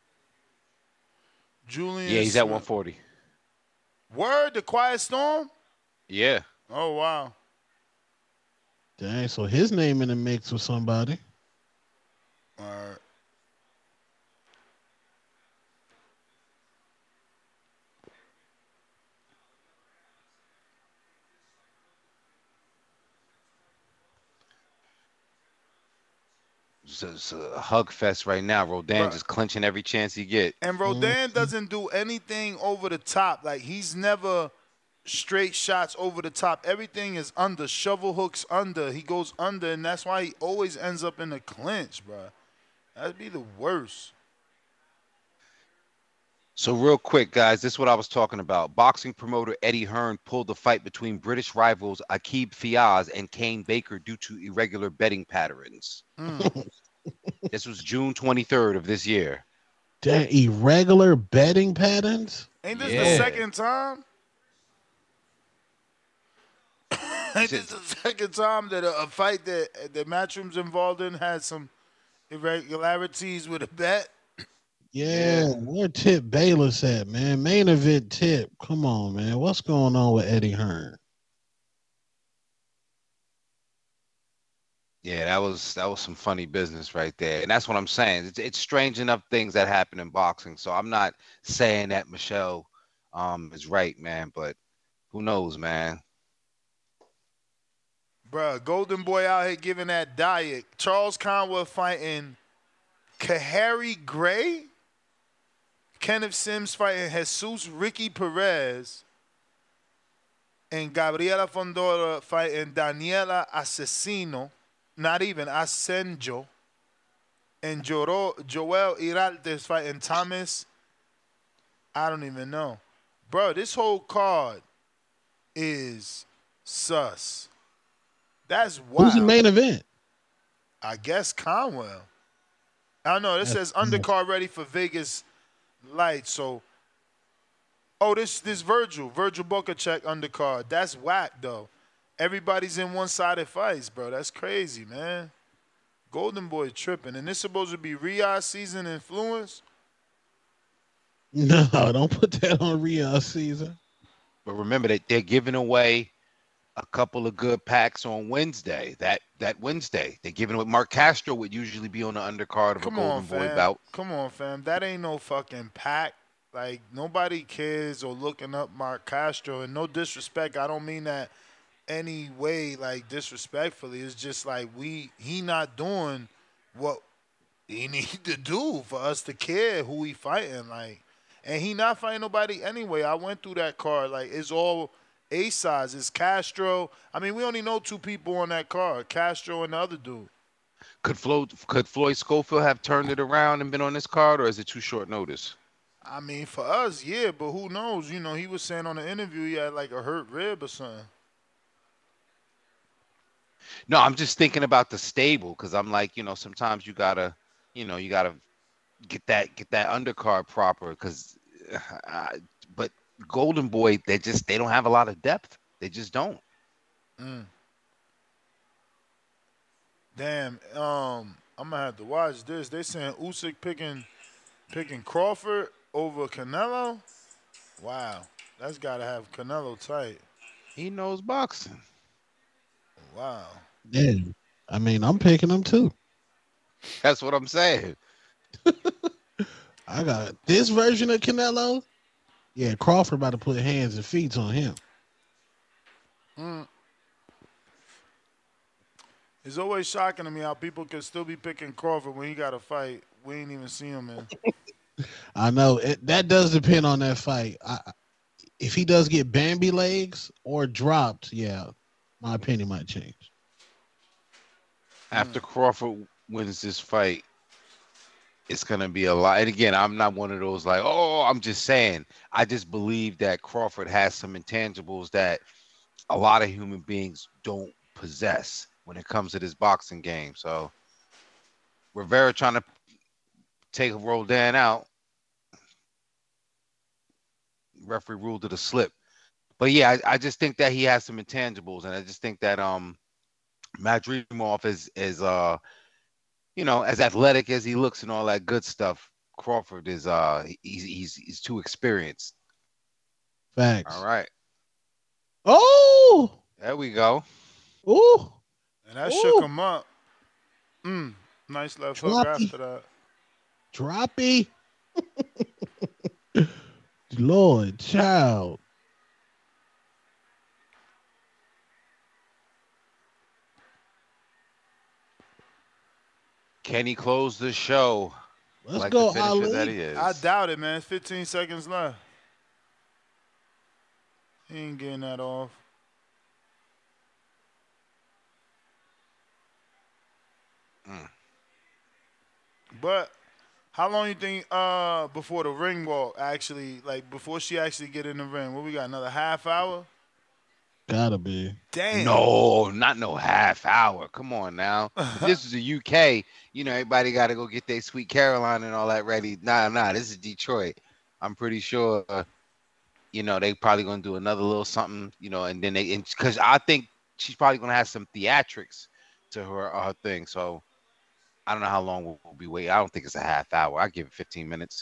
[SPEAKER 15] Julian
[SPEAKER 16] Yeah, he's at
[SPEAKER 15] Smith.
[SPEAKER 16] one forty.
[SPEAKER 15] Word, the Quiet Storm?
[SPEAKER 16] Yeah.
[SPEAKER 15] Oh, wow.
[SPEAKER 17] Dang, so his name in the mix with somebody.
[SPEAKER 15] All right.
[SPEAKER 16] It's a, it's a hug fest right now. Rodan
[SPEAKER 15] Right.
[SPEAKER 16] just clinching every chance he get.
[SPEAKER 15] And Rodan doesn't do anything over the top. Like, he's never straight shots over the top. Everything is under. Shovel hooks under. He goes under, and that's why he always ends up in the clinch, bro. That'd be the worst.
[SPEAKER 16] So real quick, guys, this is what I was talking about. Boxing promoter Eddie Hearn pulled the fight between British rivals Aqib Fiaz and Kane Baker due to irregular betting patterns.
[SPEAKER 15] Mm.
[SPEAKER 16] This was June twenty-third of this year.
[SPEAKER 17] Damn, irregular betting patterns?
[SPEAKER 15] Ain't this
[SPEAKER 16] Yeah.
[SPEAKER 15] the second time? Ain't this the second time that a, a fight that the Matchroom's involved in had some irregularities with a bet?
[SPEAKER 17] Yeah, where Tip Bayless at, man? Main event Tip. Come on, man. What's going on with Eddie Hearn?
[SPEAKER 16] Yeah, that was that was some funny business right there. And that's what I'm saying. It's, it's strange enough things that happen in boxing. So I'm not saying that Michelle um, is right, man, but who knows, man.
[SPEAKER 15] Bruh, Golden Boy out here giving that diet. Charles Conwell fighting Kahari Gray. Kenneth Sims fighting Jesus Ricky Perez. and Gabriela Fondora fighting Daniela Asesino, not even Asenjo, and Joro, Joel Iraltes fighting Thomas. I don't even know. Bro, this whole card is sus. That's wild.
[SPEAKER 17] Who's the main event?
[SPEAKER 15] I guess Conwell. I don't know. This
[SPEAKER 17] That's
[SPEAKER 15] says undercard ready for Vegas Lights. So, oh, this this Virgil. Virgil Bokacek undercard. That's whack, though. Everybody's in one-sided fights, bro. That's crazy, man. Golden Boy tripping. And this supposed to be Riyadh season influence?
[SPEAKER 17] No, don't put that on Riyadh season.
[SPEAKER 16] But remember that they're giving away a couple of good packs on Wednesday. That that Wednesday, they're giving away. Mark Castro would usually be on the undercard of
[SPEAKER 15] Come
[SPEAKER 16] a Golden
[SPEAKER 15] on,
[SPEAKER 16] Boy
[SPEAKER 15] fam.
[SPEAKER 16] bout.
[SPEAKER 15] Come on, fam. That ain't no fucking pack. Like, nobody cares or looking up Mark Castro. And no disrespect, I don't mean that any way, like, disrespectfully. It's just like we he not doing what he need to do for us to care who he fighting. Like, and he not fighting nobody anyway. I went through that card. Like, it's all A size. It's Castro. I mean, we only know two people on that card, Castro and the other dude.
[SPEAKER 16] Could Floyd, could Floyd Schofield have turned it around and been on this card, or is it too short notice?
[SPEAKER 15] I mean, for us, yeah, but who knows? You know, he was saying on the interview he had like a hurt rib or something.
[SPEAKER 16] No, I'm just thinking about the stable because I'm like, you know, sometimes you gotta, you know, you gotta get that get that undercard proper because, uh, but Golden Boy, they just they don't have a lot of depth. They just don't.
[SPEAKER 15] Mm. Damn, um, I'm gonna have to watch this. They saying Usyk picking picking Crawford over Canelo. Wow, that's gotta have Canelo tight.
[SPEAKER 16] He knows boxing.
[SPEAKER 15] Wow.
[SPEAKER 17] Yeah, I mean, I'm picking him too.
[SPEAKER 16] That's what I'm saying.
[SPEAKER 17] I got this version of Canelo. Yeah, Crawford about to put hands and feet on him.
[SPEAKER 15] Mm. It's always shocking to me how people can still be picking Crawford when he got a fight. We ain't even see him in.
[SPEAKER 17] I know it, that does depend on that fight. I, if he does get Bambi legs or dropped, yeah, my opinion might change.
[SPEAKER 16] After Crawford wins this fight, it's going to be a lot. And again, I'm not one of those like, oh, I'm just saying. I just believe that Crawford has some intangibles that a lot of human beings don't possess when it comes to this boxing game. So Rivera trying to take Roldan out. Referee ruled it a slip. But yeah, I, I just think that he has some intangibles, and I just think that um Madrimov is is uh you know, as athletic as he looks and all that good stuff. Crawford is uh he's he's he's too experienced.
[SPEAKER 17] Facts.
[SPEAKER 16] All right.
[SPEAKER 17] Oh,
[SPEAKER 16] there we go.
[SPEAKER 17] Ooh.
[SPEAKER 15] And that
[SPEAKER 17] Ooh.
[SPEAKER 15] shook him up. Mm. Nice left hook
[SPEAKER 17] Droppy.
[SPEAKER 15] after that.
[SPEAKER 17] Droppy. Lord, child.
[SPEAKER 16] Can he close the show?
[SPEAKER 17] Let's
[SPEAKER 16] like
[SPEAKER 17] go,
[SPEAKER 16] the finisher
[SPEAKER 17] Ali.
[SPEAKER 16] that he is.
[SPEAKER 15] I doubt it, man. fifteen seconds left. He ain't getting that off.
[SPEAKER 16] Mm.
[SPEAKER 15] But how long you think uh before the ring walk actually, like before she actually get in the ring? What we got, another half hour?
[SPEAKER 17] Gotta be.
[SPEAKER 15] Damn.
[SPEAKER 16] No, not no half hour. Come on now. If this is the U K, you know, everybody got to go get their Sweet Caroline and all that ready. Nah, nah, this is Detroit. I'm pretty sure, uh, you know, they probably going to do another little something, you know, and then they, because I think she's probably going to have some theatrics to her, uh, her thing. So I don't know how long we'll, we'll be waiting. I don't think it's a half hour. I give it fifteen minutes.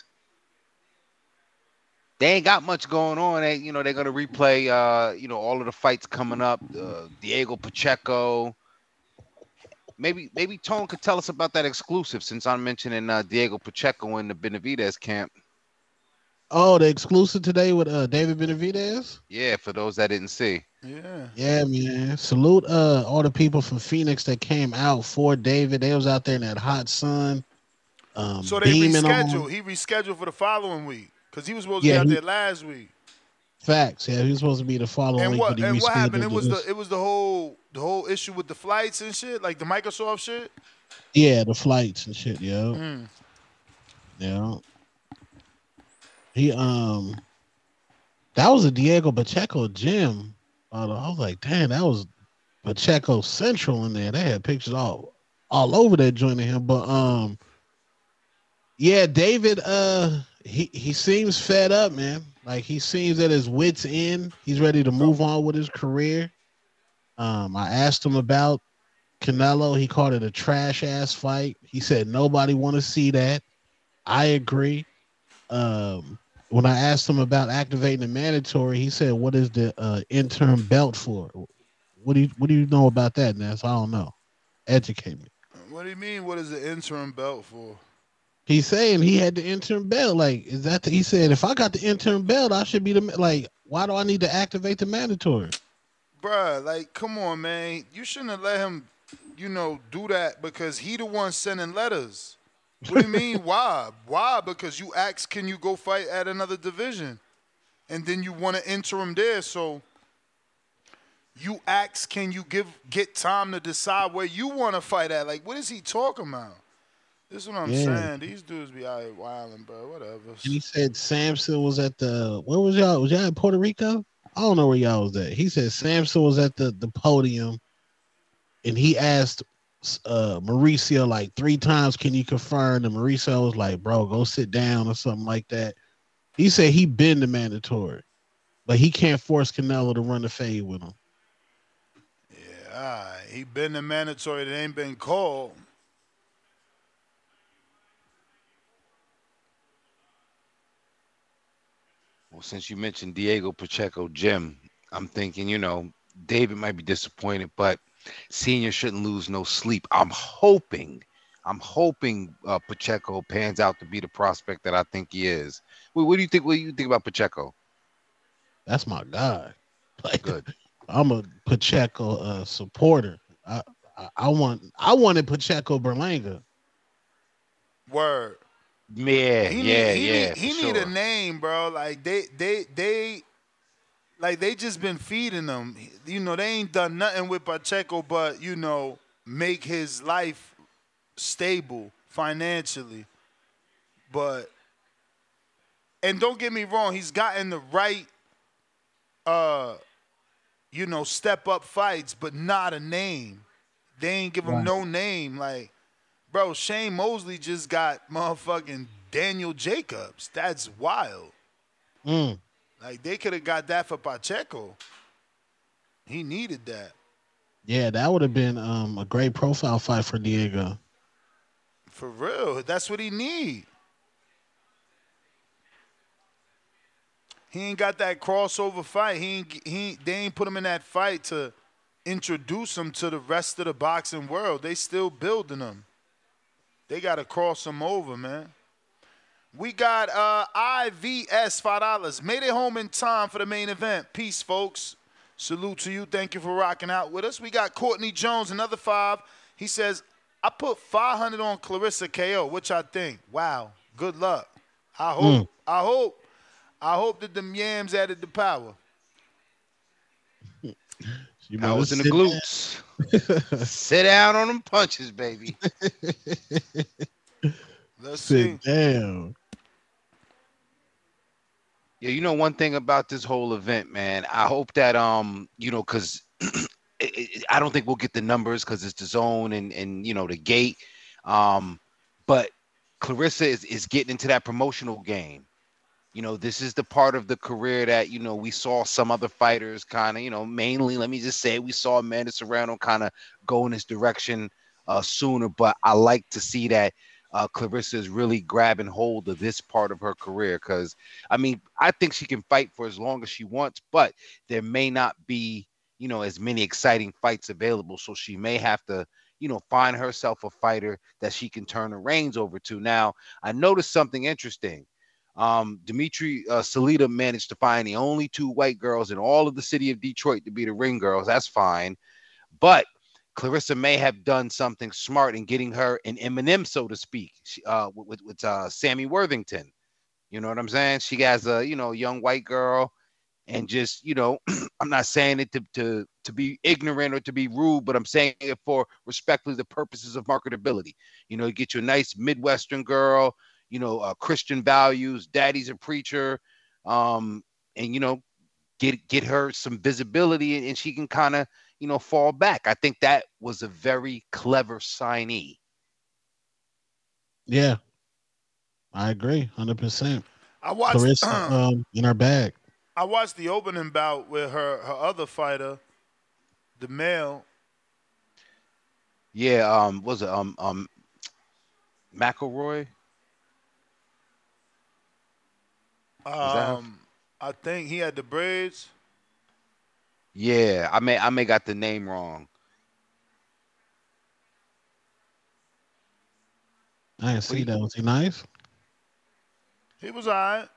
[SPEAKER 16] They ain't got much going on. They, you know, they're gonna replay, uh, you know, all of the fights coming up. Uh, Diego Pacheco. Maybe, maybe Tone could tell us about that exclusive since I'm mentioning uh, Diego Pacheco in the Benavidez camp.
[SPEAKER 17] Oh, the exclusive today with uh, David Benavidez.
[SPEAKER 16] Yeah, for those that didn't see.
[SPEAKER 15] Yeah.
[SPEAKER 17] Yeah, man. Salute uh all the people from Phoenix that came out for David. They was out there in that hot sun. Um,
[SPEAKER 15] So they
[SPEAKER 17] beaming on
[SPEAKER 15] rescheduled.
[SPEAKER 17] him.
[SPEAKER 15] He rescheduled for the following week because he was supposed to
[SPEAKER 17] Yeah,
[SPEAKER 15] be out
[SPEAKER 17] he-
[SPEAKER 15] there last week.
[SPEAKER 17] Facts. Yeah, he was supposed to be the following
[SPEAKER 15] And
[SPEAKER 17] week,
[SPEAKER 15] what
[SPEAKER 17] but he
[SPEAKER 15] and what happened? It
[SPEAKER 17] rescheduled
[SPEAKER 15] was
[SPEAKER 17] this.
[SPEAKER 15] the it was the whole the whole issue with the flights and shit, like the Microsoft shit.
[SPEAKER 17] Yeah, the flights and shit. Yeah,
[SPEAKER 15] Mm.
[SPEAKER 17] yeah. He um, that was a Diego Pacheco gym. Uh, I was like, damn, that was Pacheco Central in there. They had pictures all all over that joint of him. But um, yeah, David. Uh, he he seems fed up, man. Like he seems at his wits' end. He's ready to move on with his career. Um, I asked him about Canelo. He called it a trash ass fight. He said nobody want to see that. I agree. Um, when I asked him about activating the mandatory, he said, "What is the uh, interim belt for?" What do you What do you know about that, Ness? I don't know. Educate me.
[SPEAKER 15] What do you mean? What is the interim belt for?
[SPEAKER 17] He's saying he had the interim belt. Like, is that the, he said, if I got the interim belt, I should be the like. Why do I need to activate the mandatory?
[SPEAKER 15] Bruh, like, come on, man. You shouldn't have let him, you know, do that because he the one sending letters. What do you mean? Why? Why? Because you asked, can you go fight at another division, and then you want to enter him there. So you ask, can you give get time to decide where you want to fight at? Like, what is he talking about? This is what I'm
[SPEAKER 17] Yeah.
[SPEAKER 15] saying. These dudes be out here wilding, bro. Whatever.
[SPEAKER 17] And he said Samson was at the where was y'all? Was y'all in Puerto Rico? I don't know where y'all was at. He said Samson was at the, the podium, and he asked uh, Mauricio like three times, "Can you confirm?" And Mauricio was like, "Bro, go sit down" or something like that. He said he been the mandatory, but he can't force Canelo to run the fade with him.
[SPEAKER 15] Yeah, all right. He been the mandatory that ain't been called.
[SPEAKER 16] Well, since you mentioned Diego Pacheco Jim, I'm thinking, you know, David might be disappointed, but Senior shouldn't lose no sleep. I'm hoping, I'm hoping uh, Pacheco pans out to be the prospect that I think he is. What, what do you think? What do you think about Pacheco?
[SPEAKER 17] That's my guy. Like,
[SPEAKER 16] good.
[SPEAKER 17] I'm a Pacheco uh, supporter. I, I I want I wanted Pacheco Berlanga.
[SPEAKER 15] Word.
[SPEAKER 16] Yeah,
[SPEAKER 15] He
[SPEAKER 16] yeah,
[SPEAKER 15] need, he
[SPEAKER 16] yeah.
[SPEAKER 15] Need, he
[SPEAKER 16] for
[SPEAKER 15] need
[SPEAKER 16] sure.
[SPEAKER 15] a name, bro. Like they, they, they, like they just been feeding him. You know, they ain't done nothing with Pacheco, but you know, make his life stable financially. But and don't get me wrong, he's gotten the right, uh, you know, step up fights, but not a name. They ain't give him
[SPEAKER 17] Right.
[SPEAKER 15] no name. Like, bro, Shane Mosley just got motherfucking Daniel Jacobs. That's wild.
[SPEAKER 17] Mm.
[SPEAKER 15] Like, they could have got that for Pacheco. He needed that.
[SPEAKER 17] Yeah, that would have been um, a great profile fight for Diego.
[SPEAKER 15] For real. That's what he need. He ain't got that crossover fight. He ain't, he ain't, they ain't put him in that fight to introduce him to the rest of the boxing world. They still building him. They got to cross him over, man. We got uh, I V S five dollars. Made it home in time for the main event. Peace, folks. Salute to you. Thank you for rocking out with us. We got Courtney Jones, another five. He says, I put five hundred on Clarissa K O. What y'all think? Wow. Good luck. I hope.
[SPEAKER 17] Mm.
[SPEAKER 15] I hope. I hope that them yams added the power.
[SPEAKER 17] You
[SPEAKER 16] I was in the
[SPEAKER 17] sit
[SPEAKER 16] glutes. Sit down on them punches, baby.
[SPEAKER 15] Let's see.
[SPEAKER 17] Sit down.
[SPEAKER 16] Yeah, you know one thing about this whole event, man. I hope that um, you know, because I don't think we'll get the numbers because it's the zone and and you know the gate. Um, but Clarissa is is getting into that promotional game. You know, this is the part of the career that, you know, we saw some other fighters kind of, you know, mainly, let me just say, we saw Amanda Serrano kind of go in this direction uh, sooner. But I like to see that uh, Clarissa is really grabbing hold of this part of her career because, I mean, I think she can fight for as long as she wants, but there may not be, you know, as many exciting fights available. So she may have to, you know, find herself a fighter that she can turn the reins over to. Now, I noticed something interesting. Um, Dimitri uh, Salita managed to find the only two white girls in all of the city of Detroit to be the ring girls. That's fine. But Clarissa may have done something smart in getting her an Eminem, so to speak, she, uh, with, with uh, Sammy Worthington. You know what I'm saying? She has a, you know, young white girl. and just, you know, I'm not saying it to, to, to be ignorant or to be rude, but I'm saying it for respectfully the purposes of marketability. You know, you get you a nice Midwestern girl, you know, uh, Christian values, daddy's a preacher, um, and, you know, get, get her some visibility and, and she can kind of, you know, fall back. I think that was a very clever signee.
[SPEAKER 17] Yeah, I agree, one hundred percent.
[SPEAKER 15] I watched
[SPEAKER 17] Clarissa, um, in her bag.
[SPEAKER 15] I watched the opening bout with her her other fighter, the male.
[SPEAKER 16] Yeah, um, was it um um McElroy?
[SPEAKER 15] Um, I think he had the braids.
[SPEAKER 16] Yeah, I may I may got the name wrong.
[SPEAKER 17] I didn't see that. Was he nice?
[SPEAKER 15] He was all right.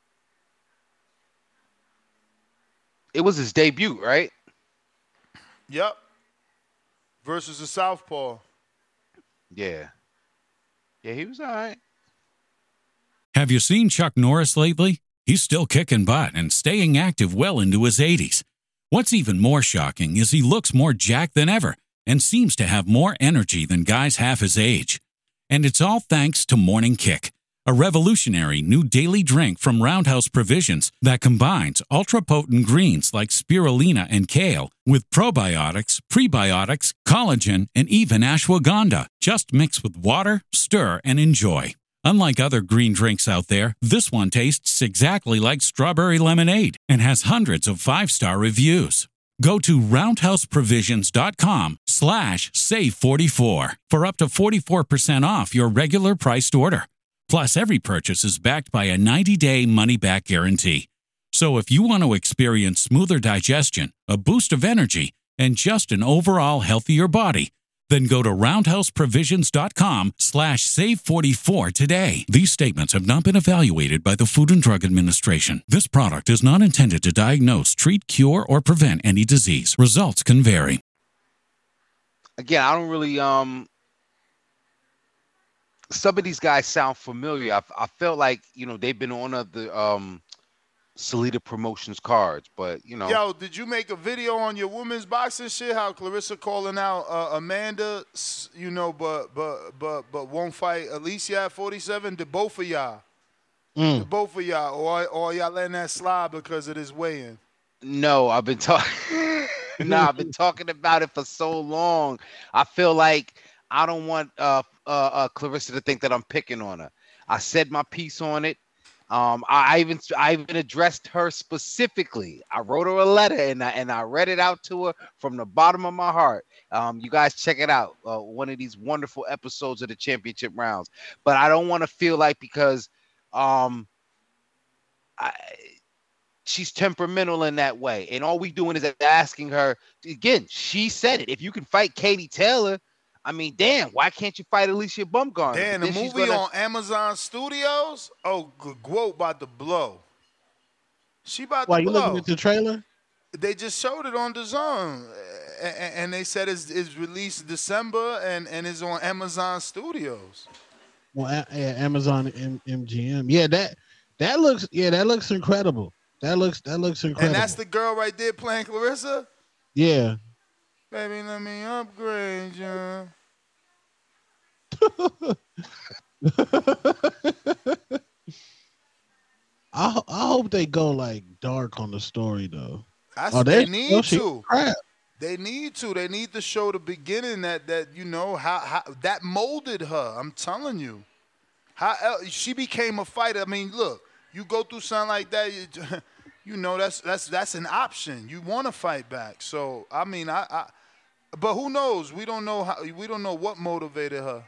[SPEAKER 16] It was his debut, right?
[SPEAKER 15] Yep. Versus the Southpaw.
[SPEAKER 16] Yeah. Yeah, he was all right.
[SPEAKER 1] Have you seen Chuck Norris lately? He's still kicking butt and staying active well into his eighties. What's even more shocking is he looks more jacked than ever and seems to have more energy than guys half his age. And it's all thanks to Morning Kick, a revolutionary new daily drink from Roundhouse Provisions that combines ultra-potent greens like spirulina and kale with probiotics, prebiotics, collagen, and even ashwagandha. Just mix with water, stir, and enjoy. Unlike other green drinks out there, this one tastes exactly like strawberry lemonade and has hundreds of five-star reviews. Go to roundhouseprovisions.com slash save 44 for up to forty-four percent off your regular priced order. Plus, every purchase is backed by a ninety-day money-back guarantee. So if you want to experience smoother digestion, a boost of energy, and just an overall healthier body, then go to roundhouseprovisions.com slash save 44 today. These statements have not been evaluated by the Food and Drug Administration. This product is not intended to diagnose, treat, cure, or prevent any disease. Results can vary.
[SPEAKER 16] Again, I don't really, um, some of these guys sound familiar. I, I felt like, you know, they've been on the um, Salida Promotions cards, but, you know.
[SPEAKER 15] Yo, did you make a video on your women's boxing shit? How Clarissa calling out uh, Amanda, you know, but but but but won't fight Alicia at forty-seven? Did both of y'all?
[SPEAKER 17] Mm.
[SPEAKER 15] Did both of y'all, or or y'all letting that slide because of this weigh-in?
[SPEAKER 16] No, I've been talking. no, I've been talking about it for so long. I feel like I don't want uh, uh, uh, Clarissa to think that I'm picking on her. I said my piece on it. Um, I, I even I even addressed her specifically. I wrote her a letter and I, and I read it out to her from the bottom of my heart. Um, you guys check it out. Uh, one of these wonderful episodes of the championship rounds. But I don't want to feel like because um, I, she's temperamental in that way. And all we doing is asking her, again, she said it. If you can fight Katie Taylor, I mean, damn, why can't you fight Alicia Bumgarner?
[SPEAKER 15] Damn, the movie gonna... on Amazon Studios? Oh, Gwo about to blow. She about
[SPEAKER 17] Why,
[SPEAKER 15] to
[SPEAKER 17] you
[SPEAKER 15] blow.
[SPEAKER 17] looking at the trailer?
[SPEAKER 15] They just showed it on D A Z N, and they said it's, it's released December and, and it's on Amazon Studios.
[SPEAKER 17] Well, yeah, Amazon M- MGM. Yeah, that that looks. Yeah, that looks incredible. That looks. That looks incredible.
[SPEAKER 15] And that's the girl right there playing Clarissa.
[SPEAKER 17] Yeah.
[SPEAKER 15] Baby, let me upgrade you.
[SPEAKER 17] I I hope they go like dark on the story though.
[SPEAKER 15] That's,
[SPEAKER 17] oh,
[SPEAKER 15] they need
[SPEAKER 17] oh,
[SPEAKER 15] to.
[SPEAKER 17] Crap.
[SPEAKER 15] They need to. They need to show the beginning that that you know how, how that molded her. I'm telling you, how else, she became a fighter. I mean, look, you go through something like that. You, you know that's that's that's an option. You want to fight back. So I mean, I, I. But who knows? We don't know how. We don't know what motivated her.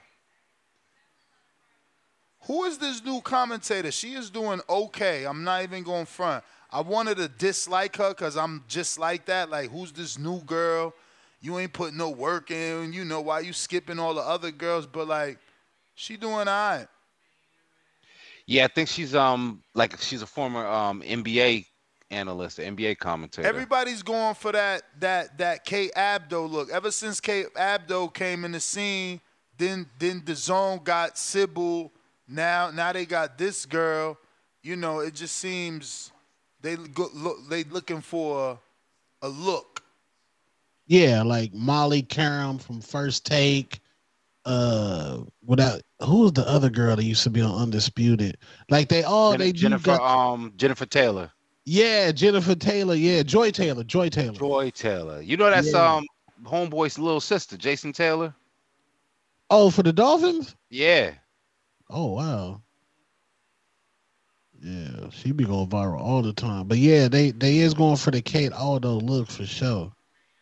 [SPEAKER 15] Who is this new commentator? She is doing okay. I'm not even going front. I wanted to dislike her because I'm just like that. Like, who's this new girl? You ain't putting no work in. You know, why you skipping all the other girls? But, like, she doing all right.
[SPEAKER 16] Yeah, I think she's um like she's a former um N B A analyst, N B A commentator.
[SPEAKER 15] Everybody's going for that that that Kate Abdo look. Ever since Kate Abdo came in the scene, then then the zone got Sybil. Now now they got this girl. You know, it just seems They go, look. They looking for a, a look.
[SPEAKER 17] Yeah, like Molly Karam from First Take. Uh, without who was the other girl that used to be on Undisputed? Like they all
[SPEAKER 16] Jen-
[SPEAKER 17] they do
[SPEAKER 16] Jennifer
[SPEAKER 17] got,
[SPEAKER 16] um Jennifer Taylor.
[SPEAKER 17] Yeah, Jennifer Taylor. Yeah, Joy Taylor. Joy Taylor.
[SPEAKER 16] Joy Taylor. You know that's
[SPEAKER 17] Yeah.
[SPEAKER 16] um Homeboy's little sister, Jason Taylor.
[SPEAKER 17] Oh, for the Dolphins?
[SPEAKER 16] Yeah.
[SPEAKER 17] Oh wow. Yeah, she be going viral all the time. But yeah, they they is going for the Kate Aldo look for sure.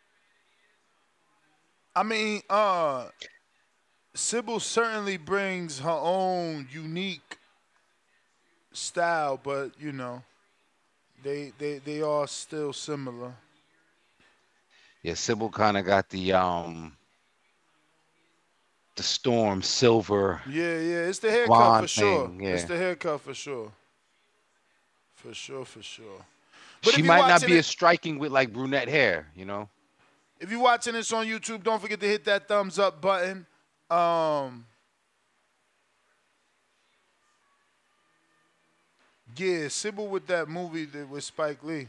[SPEAKER 15] I mean, uh, Sybil certainly brings her own unique style, but you know, they they they are still similar.
[SPEAKER 16] Yeah, Sybil kind of got the um the Storm silver.
[SPEAKER 15] Yeah, yeah, it's the haircut
[SPEAKER 16] blonde
[SPEAKER 15] for sure.
[SPEAKER 16] thing, yeah.
[SPEAKER 15] It's the haircut for sure. For sure, for sure. But
[SPEAKER 16] She
[SPEAKER 15] if you're
[SPEAKER 16] might not
[SPEAKER 15] watching
[SPEAKER 16] be
[SPEAKER 15] it-
[SPEAKER 16] as striking with like brunette hair, you know.
[SPEAKER 15] If you're watching this on YouTube, don't forget to hit that thumbs up button. Um, yeah, Sybil with that movie that with Spike Lee.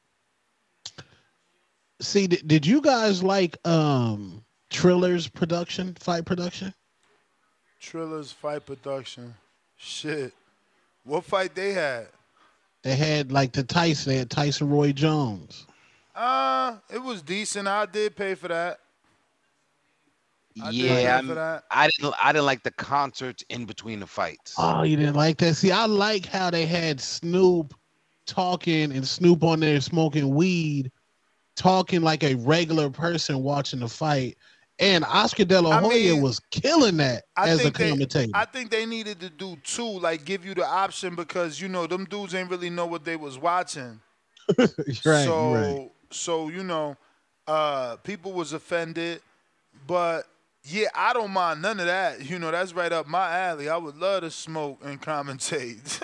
[SPEAKER 17] See, did, did you guys like um Triller's production, fight production?
[SPEAKER 15] Triller's fight production. Shit. What fight they had?
[SPEAKER 17] They had like the Tyson, they had Tyson Roy Jones.
[SPEAKER 15] Uh, it was decent. I did pay for that. I did
[SPEAKER 16] yeah,
[SPEAKER 15] pay
[SPEAKER 16] I'm-
[SPEAKER 15] for that.
[SPEAKER 16] I didn't. I didn't like the concerts in between the fights.
[SPEAKER 17] Oh, you didn't like that? See, I like how they had Snoop talking and Snoop on there smoking weed, talking like a regular person watching the fight. And Oscar De La
[SPEAKER 15] I
[SPEAKER 17] Hoya
[SPEAKER 15] mean,
[SPEAKER 17] was killing that
[SPEAKER 15] I
[SPEAKER 17] as a
[SPEAKER 15] think they-
[SPEAKER 17] commentator.
[SPEAKER 15] I think they needed to do two, like give you the option because you know them dudes ain't really know what they was watching.
[SPEAKER 17] right,
[SPEAKER 15] so,
[SPEAKER 17] right.
[SPEAKER 15] so you know, uh, people was offended, but yeah, I don't mind none of that. You know, that's right up my alley. I would love to smoke and commentate.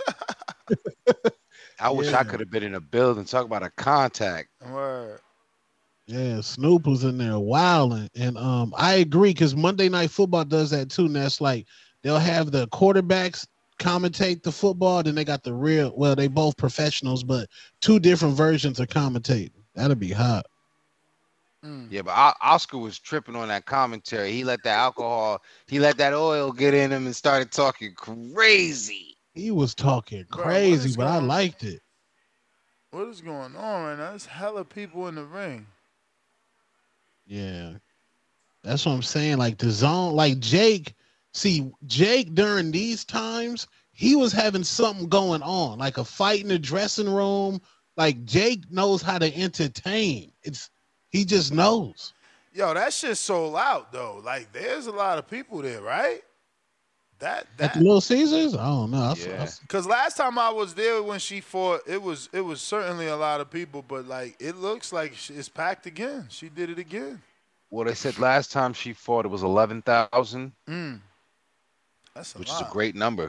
[SPEAKER 16] I wish
[SPEAKER 17] Yeah.
[SPEAKER 16] I could have been in a building. Talk about a contact.
[SPEAKER 15] Word.
[SPEAKER 17] Yeah, Snoop was in there wilding, and um, I agree because Monday Night Football does that too. And that's like they'll have the quarterbacks commentate the football, then they got the real. Well, they both professionals, but two different versions of commentating. That'll be hot.
[SPEAKER 16] Yeah, but O- Oscar was tripping on that commentary. He let that alcohol, he let that oil get in him and started talking crazy.
[SPEAKER 17] He was talking
[SPEAKER 15] Bro, what
[SPEAKER 17] crazy,
[SPEAKER 15] is
[SPEAKER 17] but I
[SPEAKER 15] going-
[SPEAKER 17] liked it.
[SPEAKER 15] What is going on right now? There's hella people in the ring.
[SPEAKER 17] Yeah, that's what I'm saying. Like the zone, like Jake. See, Jake during these times, he was having something going on, like a fight in the dressing room. Like Jake knows how to entertain. It's he just knows.
[SPEAKER 15] Yo, that shit sold out though. Like, there's a lot of people there, right? That
[SPEAKER 17] At
[SPEAKER 15] that
[SPEAKER 17] the Little Caesars, I don't know. I, I,
[SPEAKER 15] Cause last time I was there when she fought, it was it was certainly a lot of people, but like it looks like sh- it's packed again. She did it again.
[SPEAKER 16] Well, they said last time she fought, it was eleven thousand,
[SPEAKER 15] Mm. That's a
[SPEAKER 16] which is
[SPEAKER 15] lot.
[SPEAKER 16] a great number.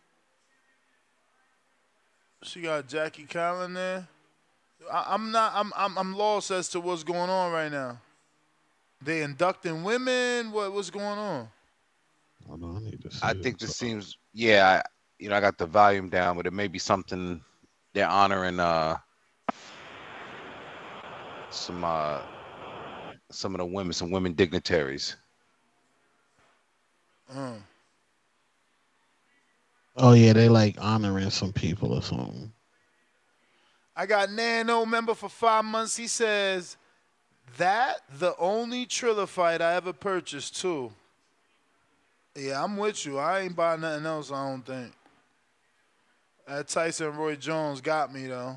[SPEAKER 15] She got Jackie Callan there. I, I'm not. I'm, I'm. I'm lost as to what's going on right now. They inducting women. What? What's going on?
[SPEAKER 17] I, know, I, need to see
[SPEAKER 16] I
[SPEAKER 17] it.
[SPEAKER 16] think this seems, yeah, I, you know, I got the volume down, but it may be something they're honoring uh, some uh, some of the women, some women dignitaries.
[SPEAKER 15] Mm.
[SPEAKER 17] Oh yeah, they like honoring some people or something.
[SPEAKER 15] I got Nano member for five months. He says that the only Triller fight I ever purchased too. Yeah, I'm with you. I ain't buying nothing else, I don't think. That Tyson Roy Jones got me though.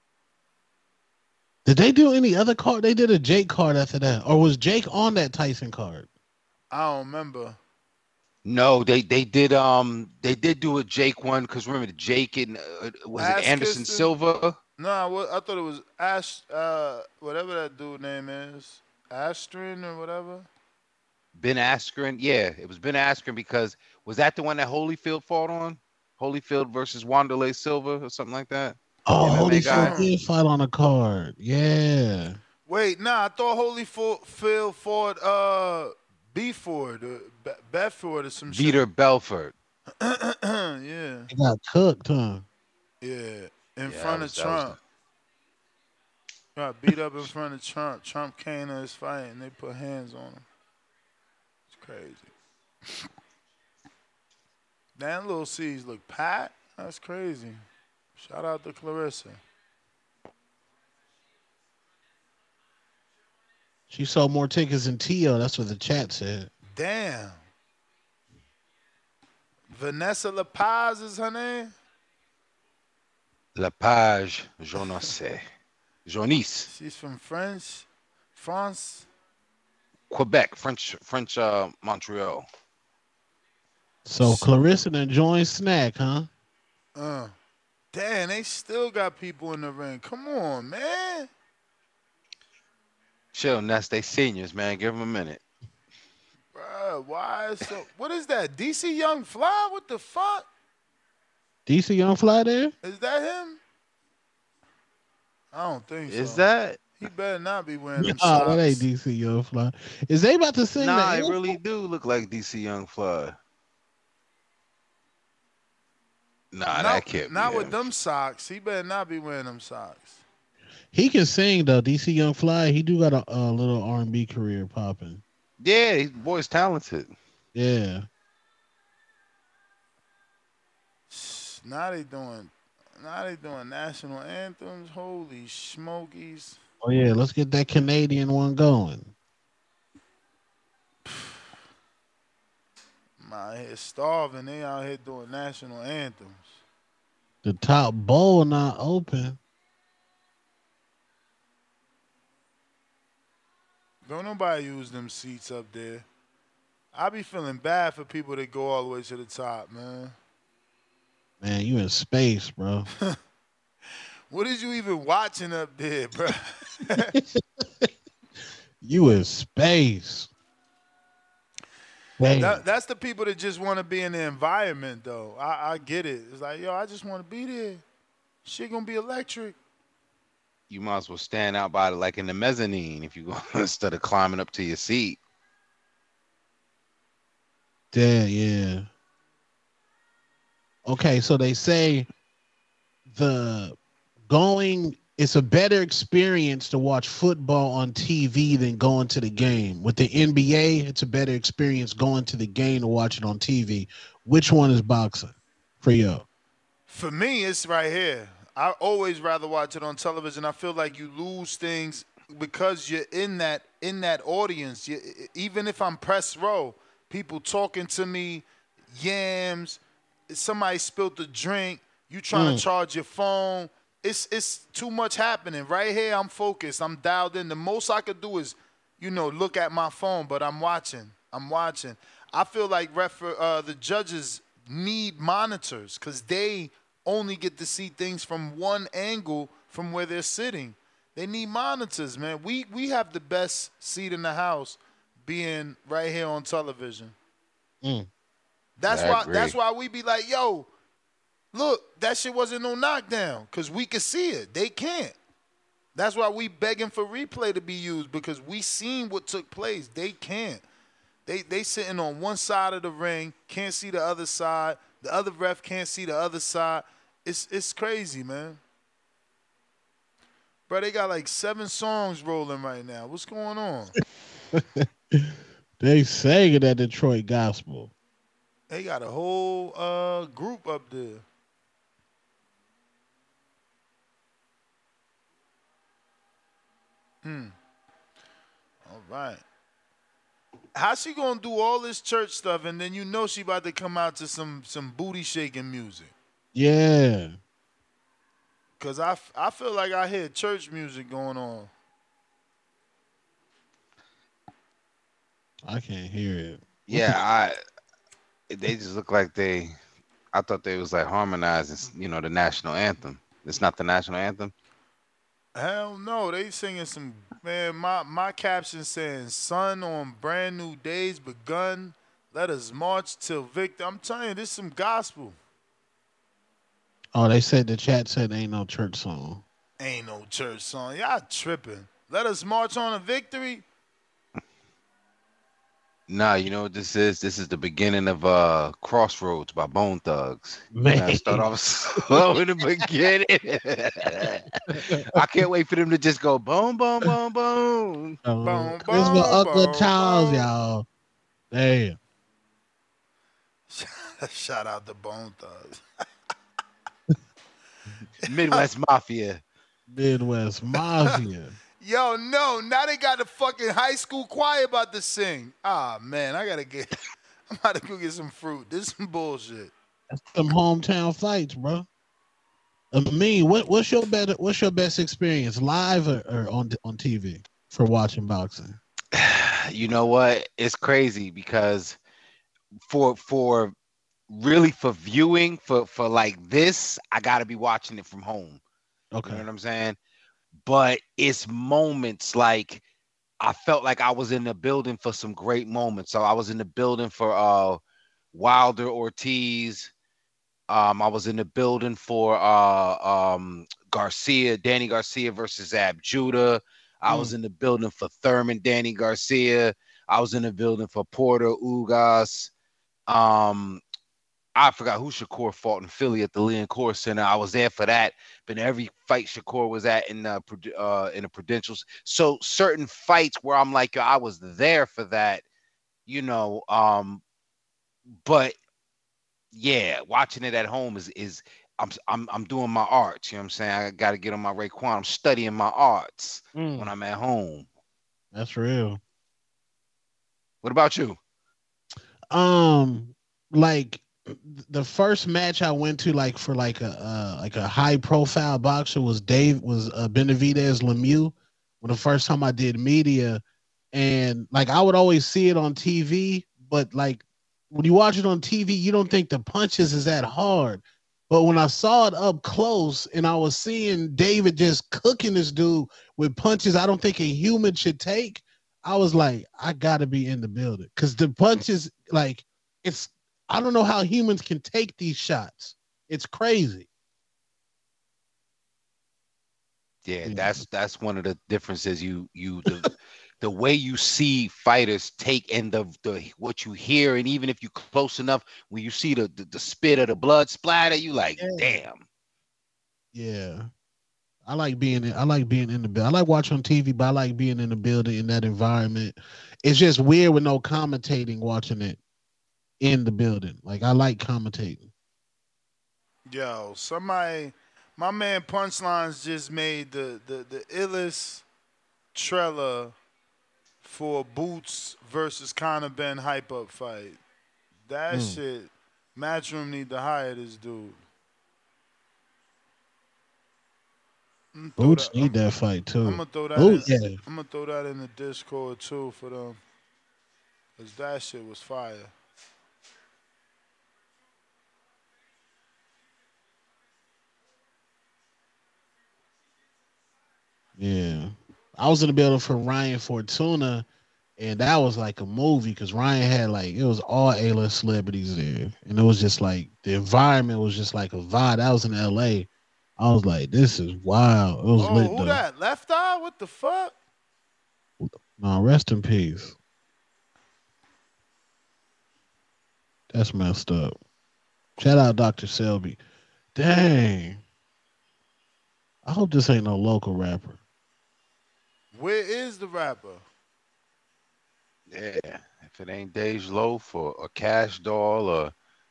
[SPEAKER 17] Did they do any other card? They did a Jake card after that, or was Jake on that Tyson card?
[SPEAKER 15] I don't remember.
[SPEAKER 16] No, they they did um they did do a Jake one because remember Jake and uh, was
[SPEAKER 15] Ash
[SPEAKER 16] it Anderson
[SPEAKER 15] Kiston?
[SPEAKER 16] Silva?
[SPEAKER 15] No, I, wa- I thought it was Ash, uh, whatever that dude name is, Astrin or whatever.
[SPEAKER 16] Ben Askren, yeah, it was Ben Askren because was that the one that Holyfield fought on? Holyfield versus Wanderlei Silva or something like that?
[SPEAKER 17] Oh,
[SPEAKER 16] M M A
[SPEAKER 17] Holy
[SPEAKER 16] guy?
[SPEAKER 17] Shit did fight on a card. Yeah.
[SPEAKER 15] Wait, nah, I thought Holyfield fought uh, Beeford, or Be- Bedford or some
[SPEAKER 16] Vitor Belfort.
[SPEAKER 15] shit. Yeah,
[SPEAKER 17] He got cooked, huh?
[SPEAKER 15] yeah, in
[SPEAKER 16] Yeah,
[SPEAKER 15] front
[SPEAKER 16] that was-
[SPEAKER 15] of
[SPEAKER 16] that was
[SPEAKER 15] Trump. Got beat up in front of Trump. Trump came to his fight and they put hands on him. It's crazy. Damn, Little C's look packed. That's crazy. Shout out to Clarissa.
[SPEAKER 17] She sold more tickets than Tio. That's what the chat said.
[SPEAKER 15] Damn. Vanessa La Paz is her name?
[SPEAKER 16] La Page, je ne sais. Jonice.
[SPEAKER 15] She's from French, France.
[SPEAKER 16] Quebec, French, French, uh, Montreal.
[SPEAKER 17] So Clarissa done joined Snack, huh?
[SPEAKER 15] Uh, damn, they still got people in the ring. Come on, man.
[SPEAKER 16] Chill, Ness. They seniors, man. Give them a minute.
[SPEAKER 15] Bruh, why is so? What is that? D C Young Fly? What the fuck?
[SPEAKER 17] D C Young Fly there?
[SPEAKER 15] Is that him? I don't think so.
[SPEAKER 16] Is that?
[SPEAKER 15] He better not be wearing them
[SPEAKER 17] Oh,
[SPEAKER 15] socks.
[SPEAKER 17] that ain't D C Young Fly. Is they about to sing
[SPEAKER 16] Nah,
[SPEAKER 17] that?
[SPEAKER 16] it really do look like D C Young Fly. Nah,
[SPEAKER 15] not,
[SPEAKER 16] that can't
[SPEAKER 15] Not
[SPEAKER 16] be
[SPEAKER 15] with
[SPEAKER 16] him.
[SPEAKER 15] them socks. He better not be wearing them socks.
[SPEAKER 17] He can sing though. D C Young Fly. He do got a, a little R and B career popping.
[SPEAKER 16] Yeah, his boy's talented.
[SPEAKER 17] Yeah.
[SPEAKER 15] Now they doing, now they doing national anthems. Holy smokies!
[SPEAKER 17] Oh yeah, let's get that Canadian one going.
[SPEAKER 15] I'm out here starving. They out here doing national anthems.
[SPEAKER 17] The top bowl not open.
[SPEAKER 15] Don't nobody use them seats up there. I be feeling bad for people that go all the way to the top, man.
[SPEAKER 17] Man, you in space, bro.
[SPEAKER 15] What is you even watching up there, bro?
[SPEAKER 17] You in space. Damn.
[SPEAKER 15] That, that's the people that just want to be in the environment, though. I, I get it. It's like, yo, I just want to be there. Shit gonna be electric.
[SPEAKER 16] You might as well stand out by the, like in the mezzanine if you go instead of climbing up to your seat.
[SPEAKER 17] Yeah, yeah. Okay, so they say the going it's a better experience to watch football on T V than going to the game. With the N B A, it's a better experience going to the game to watch it on T V. Which one is boxing for you?
[SPEAKER 15] For me, it's right here. I always rather watch it on television. I feel like you lose things because you're in that in that audience. You, even if I'm press row, people talking to me, yams, somebody spilled the drink, you trying
[SPEAKER 17] Mm.
[SPEAKER 15] to charge your phone. It's it's too much happening. Right here, I'm focused. I'm dialed in. The most I could do is, you know, look at my phone, but I'm watching. I'm watching. I feel like refer, uh, the judges need monitors because they only get to see things from one angle from where they're sitting. They need monitors, man. We we have the best seat in the house being right here on television.
[SPEAKER 17] Mm.
[SPEAKER 15] That's
[SPEAKER 16] I
[SPEAKER 15] why
[SPEAKER 16] agree.
[SPEAKER 15] that's why we be like, yo, look, that shit wasn't no knockdown because we could see it. They can't. That's why we begging for replay to be used because we seen what took place. They can't. They they sitting on one side of the ring, can't see the other side. The other ref can't see the other side. It's it's crazy, man. Bro, they got like seven songs rolling right now. What's going on?
[SPEAKER 17] They sang it at Detroit Gospel.
[SPEAKER 15] They got a whole uh, group up there. Hmm. All right. How's she gonna do all this church stuff and then you know she about to come out to some some booty shaking music?
[SPEAKER 17] Yeah.
[SPEAKER 15] Cause I, f- I feel like I hear church music going on.
[SPEAKER 17] I can't hear it.
[SPEAKER 16] Yeah, I. They just look like they. I thought they was like harmonizing, you know, the national anthem. It's not the national anthem.
[SPEAKER 15] Hell no, they singing some man. My my caption saying "Sun on brand new days begun. Let us march till victory." I'm telling you, this is some gospel.
[SPEAKER 17] Oh, they said the chat said ain't no church song.
[SPEAKER 15] Ain't no church song. Y'all tripping. Let us march on a victory.
[SPEAKER 16] Nah, you know what this is? This is the beginning of uh Crossroads by Bone Thugs.
[SPEAKER 17] Man.
[SPEAKER 16] Man, start off slow in the beginning. I can't wait for them to just go boom, boom, boom, boom.
[SPEAKER 17] Um,
[SPEAKER 15] Boom,
[SPEAKER 17] Chris with
[SPEAKER 15] boom,
[SPEAKER 17] Uncle
[SPEAKER 15] boom,
[SPEAKER 17] Charles,
[SPEAKER 15] boom.
[SPEAKER 17] y'all. Damn.
[SPEAKER 15] Shout out to Bone Thugs.
[SPEAKER 16] Midwest Mafia.
[SPEAKER 17] Midwest Mafia.
[SPEAKER 15] Yo, no, now they got the fucking high school choir about to sing. Ah, man, I gotta get, I'm about to go get some fruit. This is some bullshit.
[SPEAKER 17] That's some hometown fights, bro. I mean, what, what's your better, what's your best experience, live or, or on on T V for watching boxing?
[SPEAKER 16] You know what? It's crazy because for for really for viewing for for like this, I gotta be watching it from home.
[SPEAKER 17] Okay.
[SPEAKER 16] You know what I'm saying? But it's moments like I felt like I was in the building for some great moments. So I was in the building for uh Wilder Ortiz. Um, I was in the building for uh um Garcia, Danny Garcia versus Ab Judah. I
[SPEAKER 17] Mm.
[SPEAKER 16] was in the building for Thurman, Danny Garcia. I was in the building for Porter Ugas. Um, I forgot who Shakur fought in Philly at the Leon Core Center. I was there for that. But every fight Shakur was at in the uh, in the Prudentials. So certain fights where I'm like, yo, I was there for that, you know. Um, but yeah, watching it at home is is I'm I'm I'm doing my arts. You know what I'm saying? I got to get on my Raekwon. I'm studying my arts
[SPEAKER 17] Mm.
[SPEAKER 16] when I'm at home.
[SPEAKER 17] That's real.
[SPEAKER 16] What about you?
[SPEAKER 17] Um, like the first match I went to, like for like a uh, like a high profile boxer was Dave was uh, Benavidez Lemieux. When the first time I did media, and like I would always see it on T V, but like when you watch it on T V, you don't think the punches is that hard. But when I saw it up close and I was seeing David just cooking this dude with punches I don't think a human should take, I was like, I gotta be in the building. Cause the punches, like, it's I don't know how humans can take these shots. It's crazy.
[SPEAKER 16] Yeah,
[SPEAKER 17] Yeah.
[SPEAKER 16] that's that's one of the differences. You you the the way you see fighters take and the the what you hear, and even if you close enough, when you see the the, the spit or the blood splatter, you like,
[SPEAKER 17] Yeah.
[SPEAKER 16] damn.
[SPEAKER 17] Yeah. I like being in, I like being in the building. I like watching on T V, but I like being in the building in that environment. It's just weird with no commentating watching it in the building. Like I like commentating.
[SPEAKER 15] Yo, somebody, my man Punchlines just made the the, the illest trailer for Boots versus Conor Ben hype up fight. That
[SPEAKER 17] Mm.
[SPEAKER 15] shit, Matchroom need to hire this dude. I'm gonna throw
[SPEAKER 17] Boots
[SPEAKER 15] that-
[SPEAKER 17] need that fight too.
[SPEAKER 15] I'm gonna throw that.
[SPEAKER 17] Boots,
[SPEAKER 15] in,
[SPEAKER 17] yeah.
[SPEAKER 15] I'm gonna throw that in the Discord too for them, cause that shit was fire.
[SPEAKER 17] Yeah. I was in the building for Ryan Fortuna, and that was like a movie because Ryan had like it was all A-list celebrities there. And it was just like the environment was just like a vibe. That was in L A. I was like, this is wild. It was
[SPEAKER 15] Oh,
[SPEAKER 17] lit
[SPEAKER 15] who
[SPEAKER 17] though.
[SPEAKER 15] that? Left Eye? What the fuck?
[SPEAKER 17] No, rest in peace. That's messed up. Shout out Doctor Selby. Dang. I hope this ain't no local rapper.
[SPEAKER 15] Where is the rapper?
[SPEAKER 16] Yeah, if it ain't Dej Loaf or, or Cash Doll or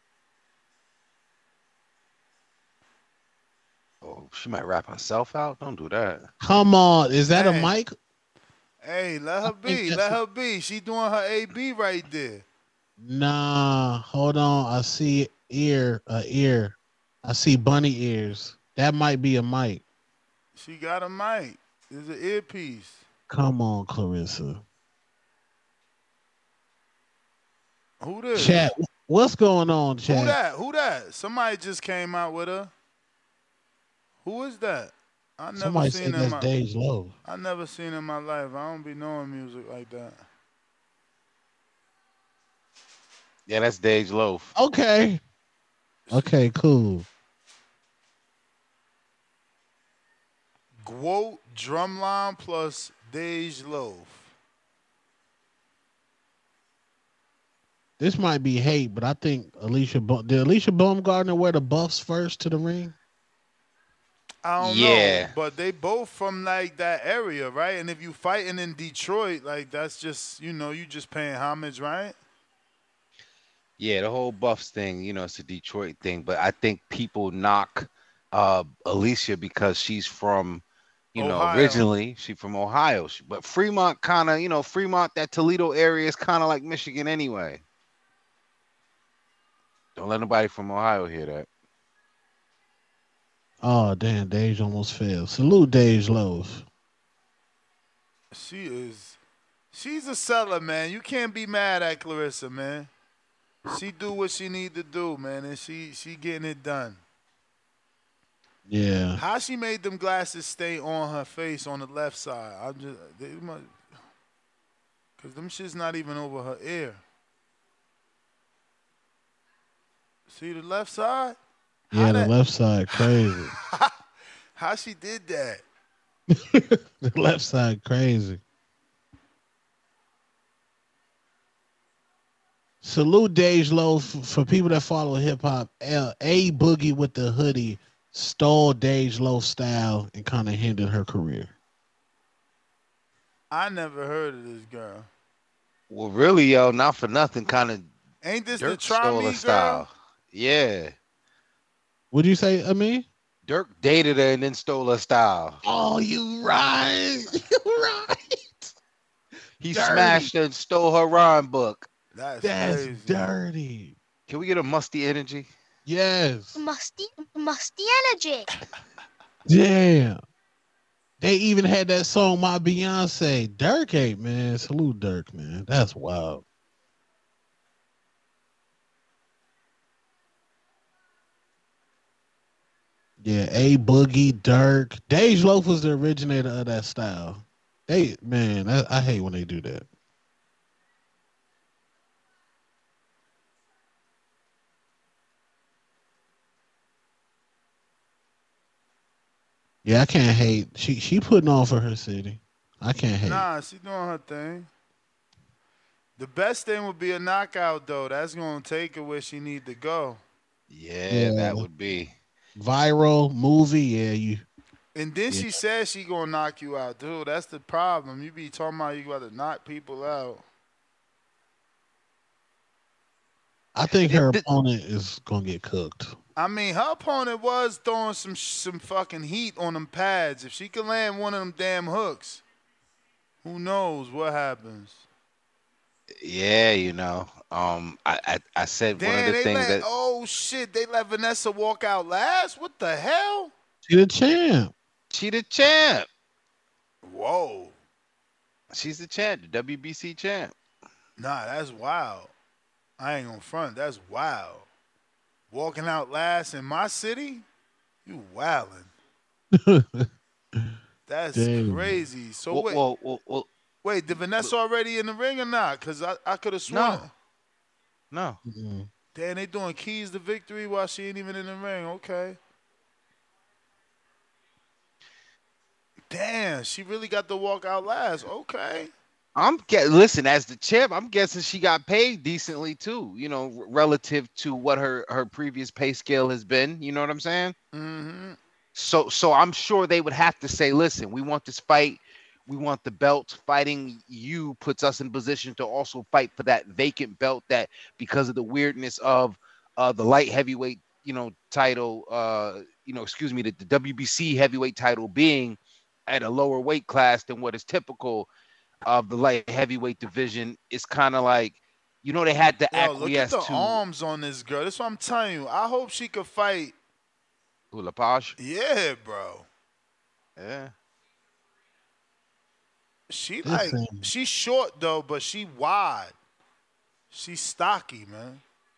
[SPEAKER 16] oh, she might rap herself out. Don't do that.
[SPEAKER 17] Come on. Is that
[SPEAKER 15] Hey.
[SPEAKER 17] a mic?
[SPEAKER 15] Hey, let her
[SPEAKER 17] think
[SPEAKER 15] be.
[SPEAKER 17] that's
[SPEAKER 15] Let
[SPEAKER 17] a-
[SPEAKER 15] her be. She doing her A B right there.
[SPEAKER 17] Nah, hold on. I see ear, a ear. I see bunny ears. That might be a mic.
[SPEAKER 15] She got a mic. It's an earpiece.
[SPEAKER 17] Come on, Clarissa.
[SPEAKER 15] Who this?
[SPEAKER 17] Chat, what's going on,
[SPEAKER 15] Who
[SPEAKER 17] chat?
[SPEAKER 15] that? Who that? Somebody just came out with her. Who is that? I never
[SPEAKER 17] Somebody
[SPEAKER 15] seen
[SPEAKER 17] said
[SPEAKER 15] in
[SPEAKER 17] that's
[SPEAKER 15] my.
[SPEAKER 17] Dej Loaf.
[SPEAKER 15] I never seen in my life. I don't be knowing music like that.
[SPEAKER 16] Yeah, that's Dej Loaf.
[SPEAKER 17] Okay. Okay, cool.
[SPEAKER 15] Quote Drumline plus Dej Loaf.
[SPEAKER 17] this might be hate, but I think Alicia did Alicia Baumgartner wear the buffs first to the ring?
[SPEAKER 15] I don't
[SPEAKER 16] Yeah.
[SPEAKER 15] know, but they both from like that area, right? And if you fighting in Detroit, like that's just you know you just paying homage, right?
[SPEAKER 16] Yeah, the whole Buffs thing, you know, it's a Detroit thing, but I think people knock uh, Alicia because she's from, you know,
[SPEAKER 15] Ohio.
[SPEAKER 16] originally she's from Ohio, She- but Fremont kind of, you know, Fremont, that Toledo area is kind of like Michigan anyway. Don't let nobody from Ohio hear that.
[SPEAKER 17] Oh damn, Dage almost failed. Salute Dage Loaf.
[SPEAKER 15] She is, she's a seller, man. You can't be mad at Clarissa, man. She do what she need to do, man, and she she getting it done.
[SPEAKER 17] Yeah.
[SPEAKER 15] How she made them glasses stay on her face on the left side? I'm just, they must, cause them shit's not even over her ear. See the left side?
[SPEAKER 17] Yeah,
[SPEAKER 15] How
[SPEAKER 17] the
[SPEAKER 15] that-
[SPEAKER 17] left side crazy.
[SPEAKER 15] How she did that?
[SPEAKER 17] The left side crazy. Salute Dage Loaf for people that follow hip hop. L- A Boogie with the hoodie stole Dage Loaf style and kind of hindered her career.
[SPEAKER 15] I never heard of this girl.
[SPEAKER 16] Well, really, yo, not for nothing, kind of
[SPEAKER 15] Ain't this the
[SPEAKER 16] Dirk
[SPEAKER 15] Try
[SPEAKER 16] stole
[SPEAKER 15] Me
[SPEAKER 16] her
[SPEAKER 15] girl?
[SPEAKER 16] style. Yeah,
[SPEAKER 17] What'd you say, Amin?
[SPEAKER 16] Dirk dated her and then stole her style.
[SPEAKER 17] Oh, you right. You right.
[SPEAKER 16] He
[SPEAKER 17] Dirty.
[SPEAKER 16] smashed her and stole her rhyme book.
[SPEAKER 15] That's,
[SPEAKER 17] That's
[SPEAKER 15] crazy.
[SPEAKER 17] dirty.
[SPEAKER 16] Can we get a musty energy?
[SPEAKER 17] Yes.
[SPEAKER 18] Musty, musty energy.
[SPEAKER 17] Damn. They even had that song, My Beyonce. Dirk ain't, man. Salute Dirk, man. That's wild. Yeah, A Boogie, Dirk. Dage Loaf was the originator of that style. They, man, I, I hate when they do that. Yeah, I can't hate. She she putting on for her city. I can't hate.
[SPEAKER 15] Nah, she doing her thing. The best thing would be a knockout, though. That's gonna take her where she need to go.
[SPEAKER 16] Yeah,
[SPEAKER 17] Yeah.
[SPEAKER 16] that would be.
[SPEAKER 17] Viral movie, yeah, you.
[SPEAKER 15] And then
[SPEAKER 17] Yeah.
[SPEAKER 15] she said she gonna knock you out, dude. That's the problem. You be talking about you got to knock people out.
[SPEAKER 17] I think her opponent is gonna get cooked.
[SPEAKER 15] I mean, her opponent was throwing some some fucking heat on them pads. If she can land one of them damn hooks, who knows what happens?
[SPEAKER 16] Yeah, you know. Um, I I, I said one of
[SPEAKER 15] Damn,
[SPEAKER 16] the
[SPEAKER 15] they
[SPEAKER 16] things
[SPEAKER 15] let,
[SPEAKER 16] that
[SPEAKER 15] oh shit, they let Vanessa walk out last? What the hell?
[SPEAKER 17] She the champ.
[SPEAKER 16] she the champ.
[SPEAKER 15] Whoa.
[SPEAKER 16] She's the champ, the W B C champ.
[SPEAKER 15] Nah, that's wild. I ain't gonna front. That's wild. Walking out last in my city? You wildin'. That's
[SPEAKER 17] Damn.
[SPEAKER 15] crazy. So
[SPEAKER 16] Well,
[SPEAKER 15] wait,
[SPEAKER 16] well, well, well,
[SPEAKER 15] wait, did Vanessa already in the ring or not? Because I, I could have sworn.
[SPEAKER 16] No. no.
[SPEAKER 17] Mm-mm.
[SPEAKER 15] Damn, they doing keys to victory while she ain't even in the ring. Okay. Damn, she really got to walk out last. Okay.
[SPEAKER 16] I'm get listen as the champ. I'm guessing she got paid decently too. You know, r- relative to what her her previous pay scale has been. You know what I'm saying?
[SPEAKER 15] Mm-hmm.
[SPEAKER 16] So so I'm sure they would have to say, listen, we want this fight. We want the belt. Fighting you puts us in position to also fight for that vacant belt that because of the weirdness of uh, the light heavyweight, you know, title, uh, you know, excuse me, the, the W B C heavyweight title being at a lower weight class than what is typical of the light heavyweight division. It's kind of like, you know, they had to
[SPEAKER 15] Yo, look at
[SPEAKER 16] acquiesce
[SPEAKER 15] the
[SPEAKER 16] to
[SPEAKER 15] arms on this girl. That's what I'm telling you. I hope she could fight.
[SPEAKER 16] who, Lepage.
[SPEAKER 15] Yeah, bro.
[SPEAKER 16] Yeah.
[SPEAKER 15] She
[SPEAKER 17] This
[SPEAKER 15] like
[SPEAKER 17] thing-
[SPEAKER 15] she's short though, but she wide. She's stocky, man.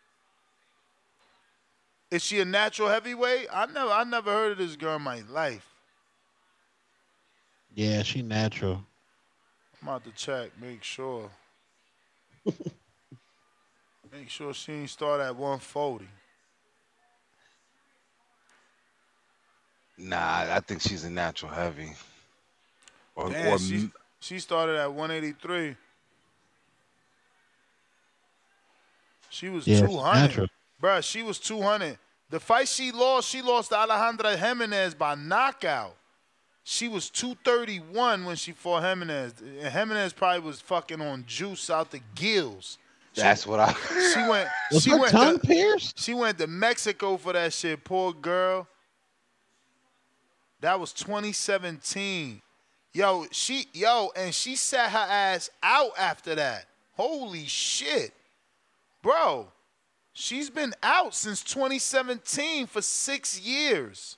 [SPEAKER 15] Is she a natural heavyweight? I never I never heard of this girl in my life.
[SPEAKER 17] Yeah, she natural.
[SPEAKER 15] I'm about to check, make sure. Make sure she ain't start at one forty.
[SPEAKER 16] Nah, I think she's a natural heavy. Or,
[SPEAKER 15] Damn,
[SPEAKER 16] or
[SPEAKER 15] she, she started at one eighty-three. She was
[SPEAKER 17] Yeah,
[SPEAKER 15] two hundred.
[SPEAKER 17] natural.
[SPEAKER 15] Bruh, she was two hundred. The fight she lost, she lost to Alejandra Jimenez by knockout. She was two thirty-one when she fought Jimenez. And Jimenez probably was fucking on juice out the gills. She,
[SPEAKER 16] That's what I.
[SPEAKER 15] She went.
[SPEAKER 17] Was
[SPEAKER 15] she
[SPEAKER 17] her
[SPEAKER 15] went
[SPEAKER 17] tongue
[SPEAKER 15] to,
[SPEAKER 17] pierced?
[SPEAKER 15] She went to Mexico for that shit. Poor girl. That was twenty seventeen. Yo, she yo, and she sat her ass out after that. Holy shit, bro. She's been out since twenty seventeen for six years.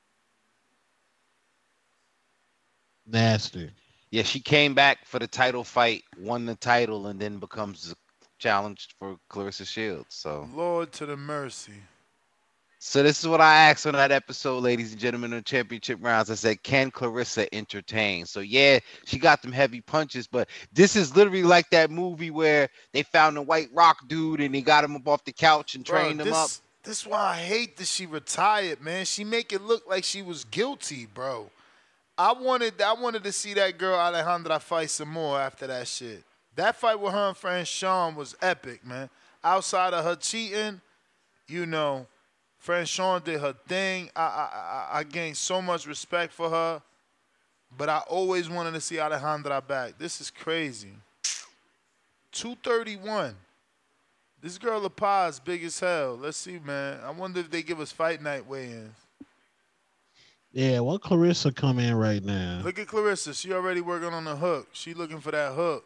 [SPEAKER 17] Nasty.
[SPEAKER 16] Yeah, she came back for the title fight, won the title, and then becomes challenged for Clarissa Shields. So
[SPEAKER 15] Lord to the mercy.
[SPEAKER 16] So this is what I asked on that episode, ladies and gentlemen, of championship rounds. I said, can Clarissa entertain? So yeah, she got them heavy punches, but this is literally like that movie where they found the White Rock dude and they got him up off the couch and
[SPEAKER 15] Bro,
[SPEAKER 16] trained him
[SPEAKER 15] this,
[SPEAKER 16] up.
[SPEAKER 15] This is why I hate that she retired, man. She make it look like she was guilty, bro. I wanted I wanted to see that girl Alejandra fight some more after that shit. That fight with her and friend Sean was epic, man. Outside of her cheating, you know, friend Sean did her thing. I, I I I gained so much respect for her, but I always wanted to see Alejandra back. This is crazy. two thirty-one. This girl La Paz big as hell. Let's see, man. I wonder if they give us fight night weigh-ins.
[SPEAKER 17] Yeah, what Clarissa come in right now?
[SPEAKER 15] Look at Clarissa. She already working on the hook. She looking for that hook.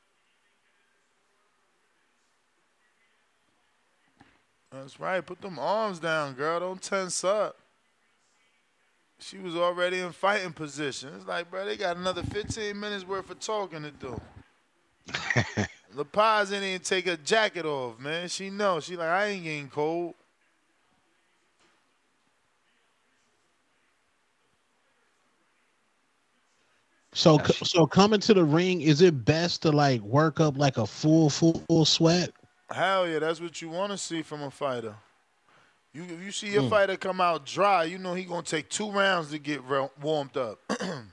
[SPEAKER 15] That's right. Put them arms down, girl. Don't tense up. She was already in fighting position. It's like, bro, they got another fifteen minutes worth of talking to do. La Paz didn't even take her jacket off, man. She knows. She like, I ain't getting cold.
[SPEAKER 17] So, so coming to the ring, is it best to like work up like a full, full, full sweat?
[SPEAKER 15] Hell yeah, that's what you want to see from a fighter. You, if you see your
[SPEAKER 17] Mm.
[SPEAKER 15] fighter come out dry, you know he gonna take two rounds to get re- warmed up.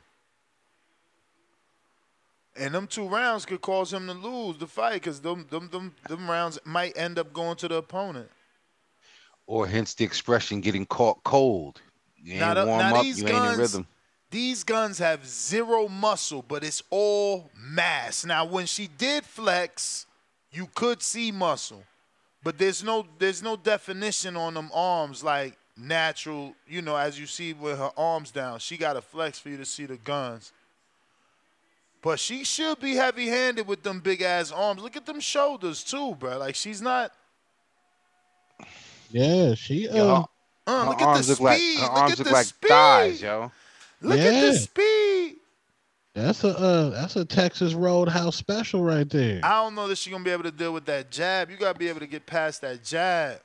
[SPEAKER 15] And them two rounds could cause him to lose the fight because them, them, them, them rounds might end up going to the opponent.
[SPEAKER 16] Or hence the expression getting caught cold. You ain't
[SPEAKER 15] Now, the-
[SPEAKER 16] warm
[SPEAKER 15] now
[SPEAKER 16] up,
[SPEAKER 15] these
[SPEAKER 16] you ain't in
[SPEAKER 15] guns-
[SPEAKER 16] rhythm.
[SPEAKER 15] These guns have zero muscle, but it's all mass. Now, when she did flex, you could see muscle, but there's no there's no definition on them arms like natural. You know, as you see with her arms down, she got to flex for you to see the guns. But she should be heavy-handed with them big-ass arms. Look at them shoulders, too, bro. Like, she's not...
[SPEAKER 17] Yeah, she. Uh,
[SPEAKER 16] Yo,
[SPEAKER 15] Uh,
[SPEAKER 16] her
[SPEAKER 15] look at the
[SPEAKER 16] arms look like
[SPEAKER 15] speed.
[SPEAKER 16] her
[SPEAKER 15] Look
[SPEAKER 16] arms
[SPEAKER 15] at
[SPEAKER 16] look
[SPEAKER 15] the
[SPEAKER 16] like
[SPEAKER 15] speed.
[SPEAKER 16] thighs, yo.
[SPEAKER 15] Look at the
[SPEAKER 17] Yeah.
[SPEAKER 15] speed.
[SPEAKER 17] That's a uh, that's a Texas Roadhouse special right there.
[SPEAKER 15] I don't know that she's going to be able to deal with that jab. You got to be able to get past that jab.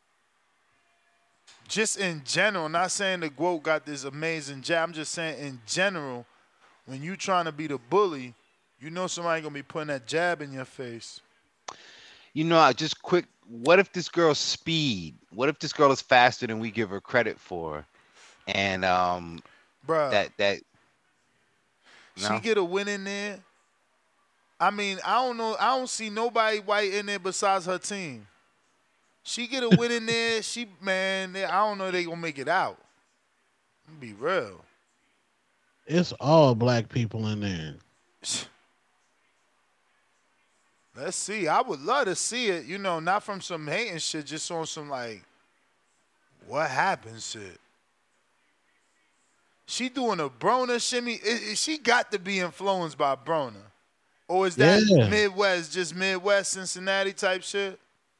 [SPEAKER 15] Just in general, not saying the Guo got this amazing jab. I'm just saying in general, when you trying to be the bully, you know somebody going to be putting that jab in your face.
[SPEAKER 16] You know, I just quick. What if this girl's speed? What if this girl is faster than we give her credit for? And um,
[SPEAKER 15] Bruh.
[SPEAKER 16] that that
[SPEAKER 15] She
[SPEAKER 16] no?
[SPEAKER 15] get a win in there. I mean, I don't know. I don't see nobody white in there besides her team. She get a win in there. She, man, they, I don't know if they going to make it out. I'm be real.
[SPEAKER 17] It's all black people in there.
[SPEAKER 15] Let's see. I would love to see it, you know, not from some hating shit, just on some, like, what happened shit. She doing a Broner shimmy. It, it- she got to be influenced by Broner. Or is that
[SPEAKER 17] Yeah.
[SPEAKER 15] Midwest, just Midwest, Cincinnati type shit?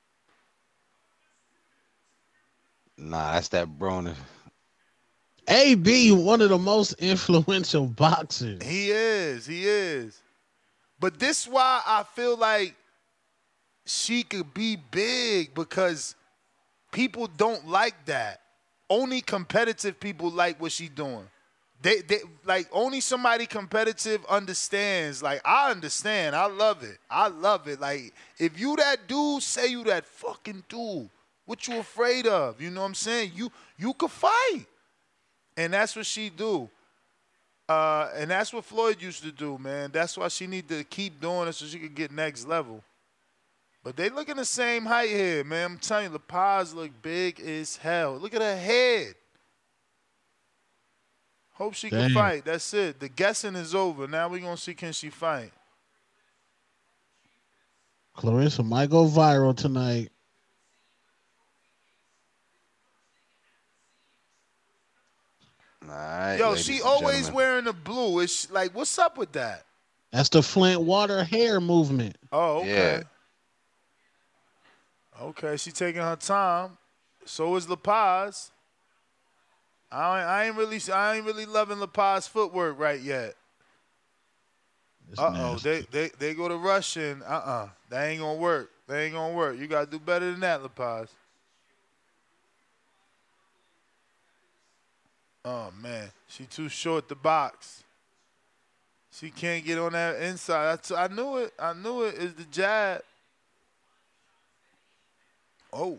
[SPEAKER 16] Nah, that's that Broner.
[SPEAKER 17] A B, one of the most influential boxers.
[SPEAKER 15] He is. He is. But this why I feel like she could be big because people don't like that. Only competitive people like what she doing. They, they like only somebody competitive understands. Like I understand. I love it. I love it. Like if you that dude, say you that fucking dude. What you afraid of? You know what I'm saying? You you could fight. And that's what she do. Uh, and that's what Floyd used to do, man. That's why she need to keep doing it so she could get next level. But they looking the same height here, man. I'm telling you, La Paz look big as hell. Look at her head. Hope she
[SPEAKER 17] Damn.
[SPEAKER 15] can fight. That's it. The guessing is over. Now we're going to see, can she fight?
[SPEAKER 17] Clarissa might go viral tonight.
[SPEAKER 16] All right,
[SPEAKER 15] Yo,
[SPEAKER 16] ladies
[SPEAKER 15] she
[SPEAKER 16] and
[SPEAKER 15] always
[SPEAKER 16] gentlemen.
[SPEAKER 15] wearing the blue. It's like, what's up with that?
[SPEAKER 17] That's the Flint water hair movement.
[SPEAKER 15] Oh, okay.
[SPEAKER 16] Yeah.
[SPEAKER 15] Okay, she taking her time. So is La Paz. I ain't, I ain't really, I ain't really loving La Paz footwork right yet. Uh oh, they, they they go to Russian. Uh uh, that ain't gonna work. That ain't gonna work. You gotta do better than that, La Paz. Oh man, she too short to box. She can't get on that inside. That's, I knew it. I knew it. Is the jab. Oh.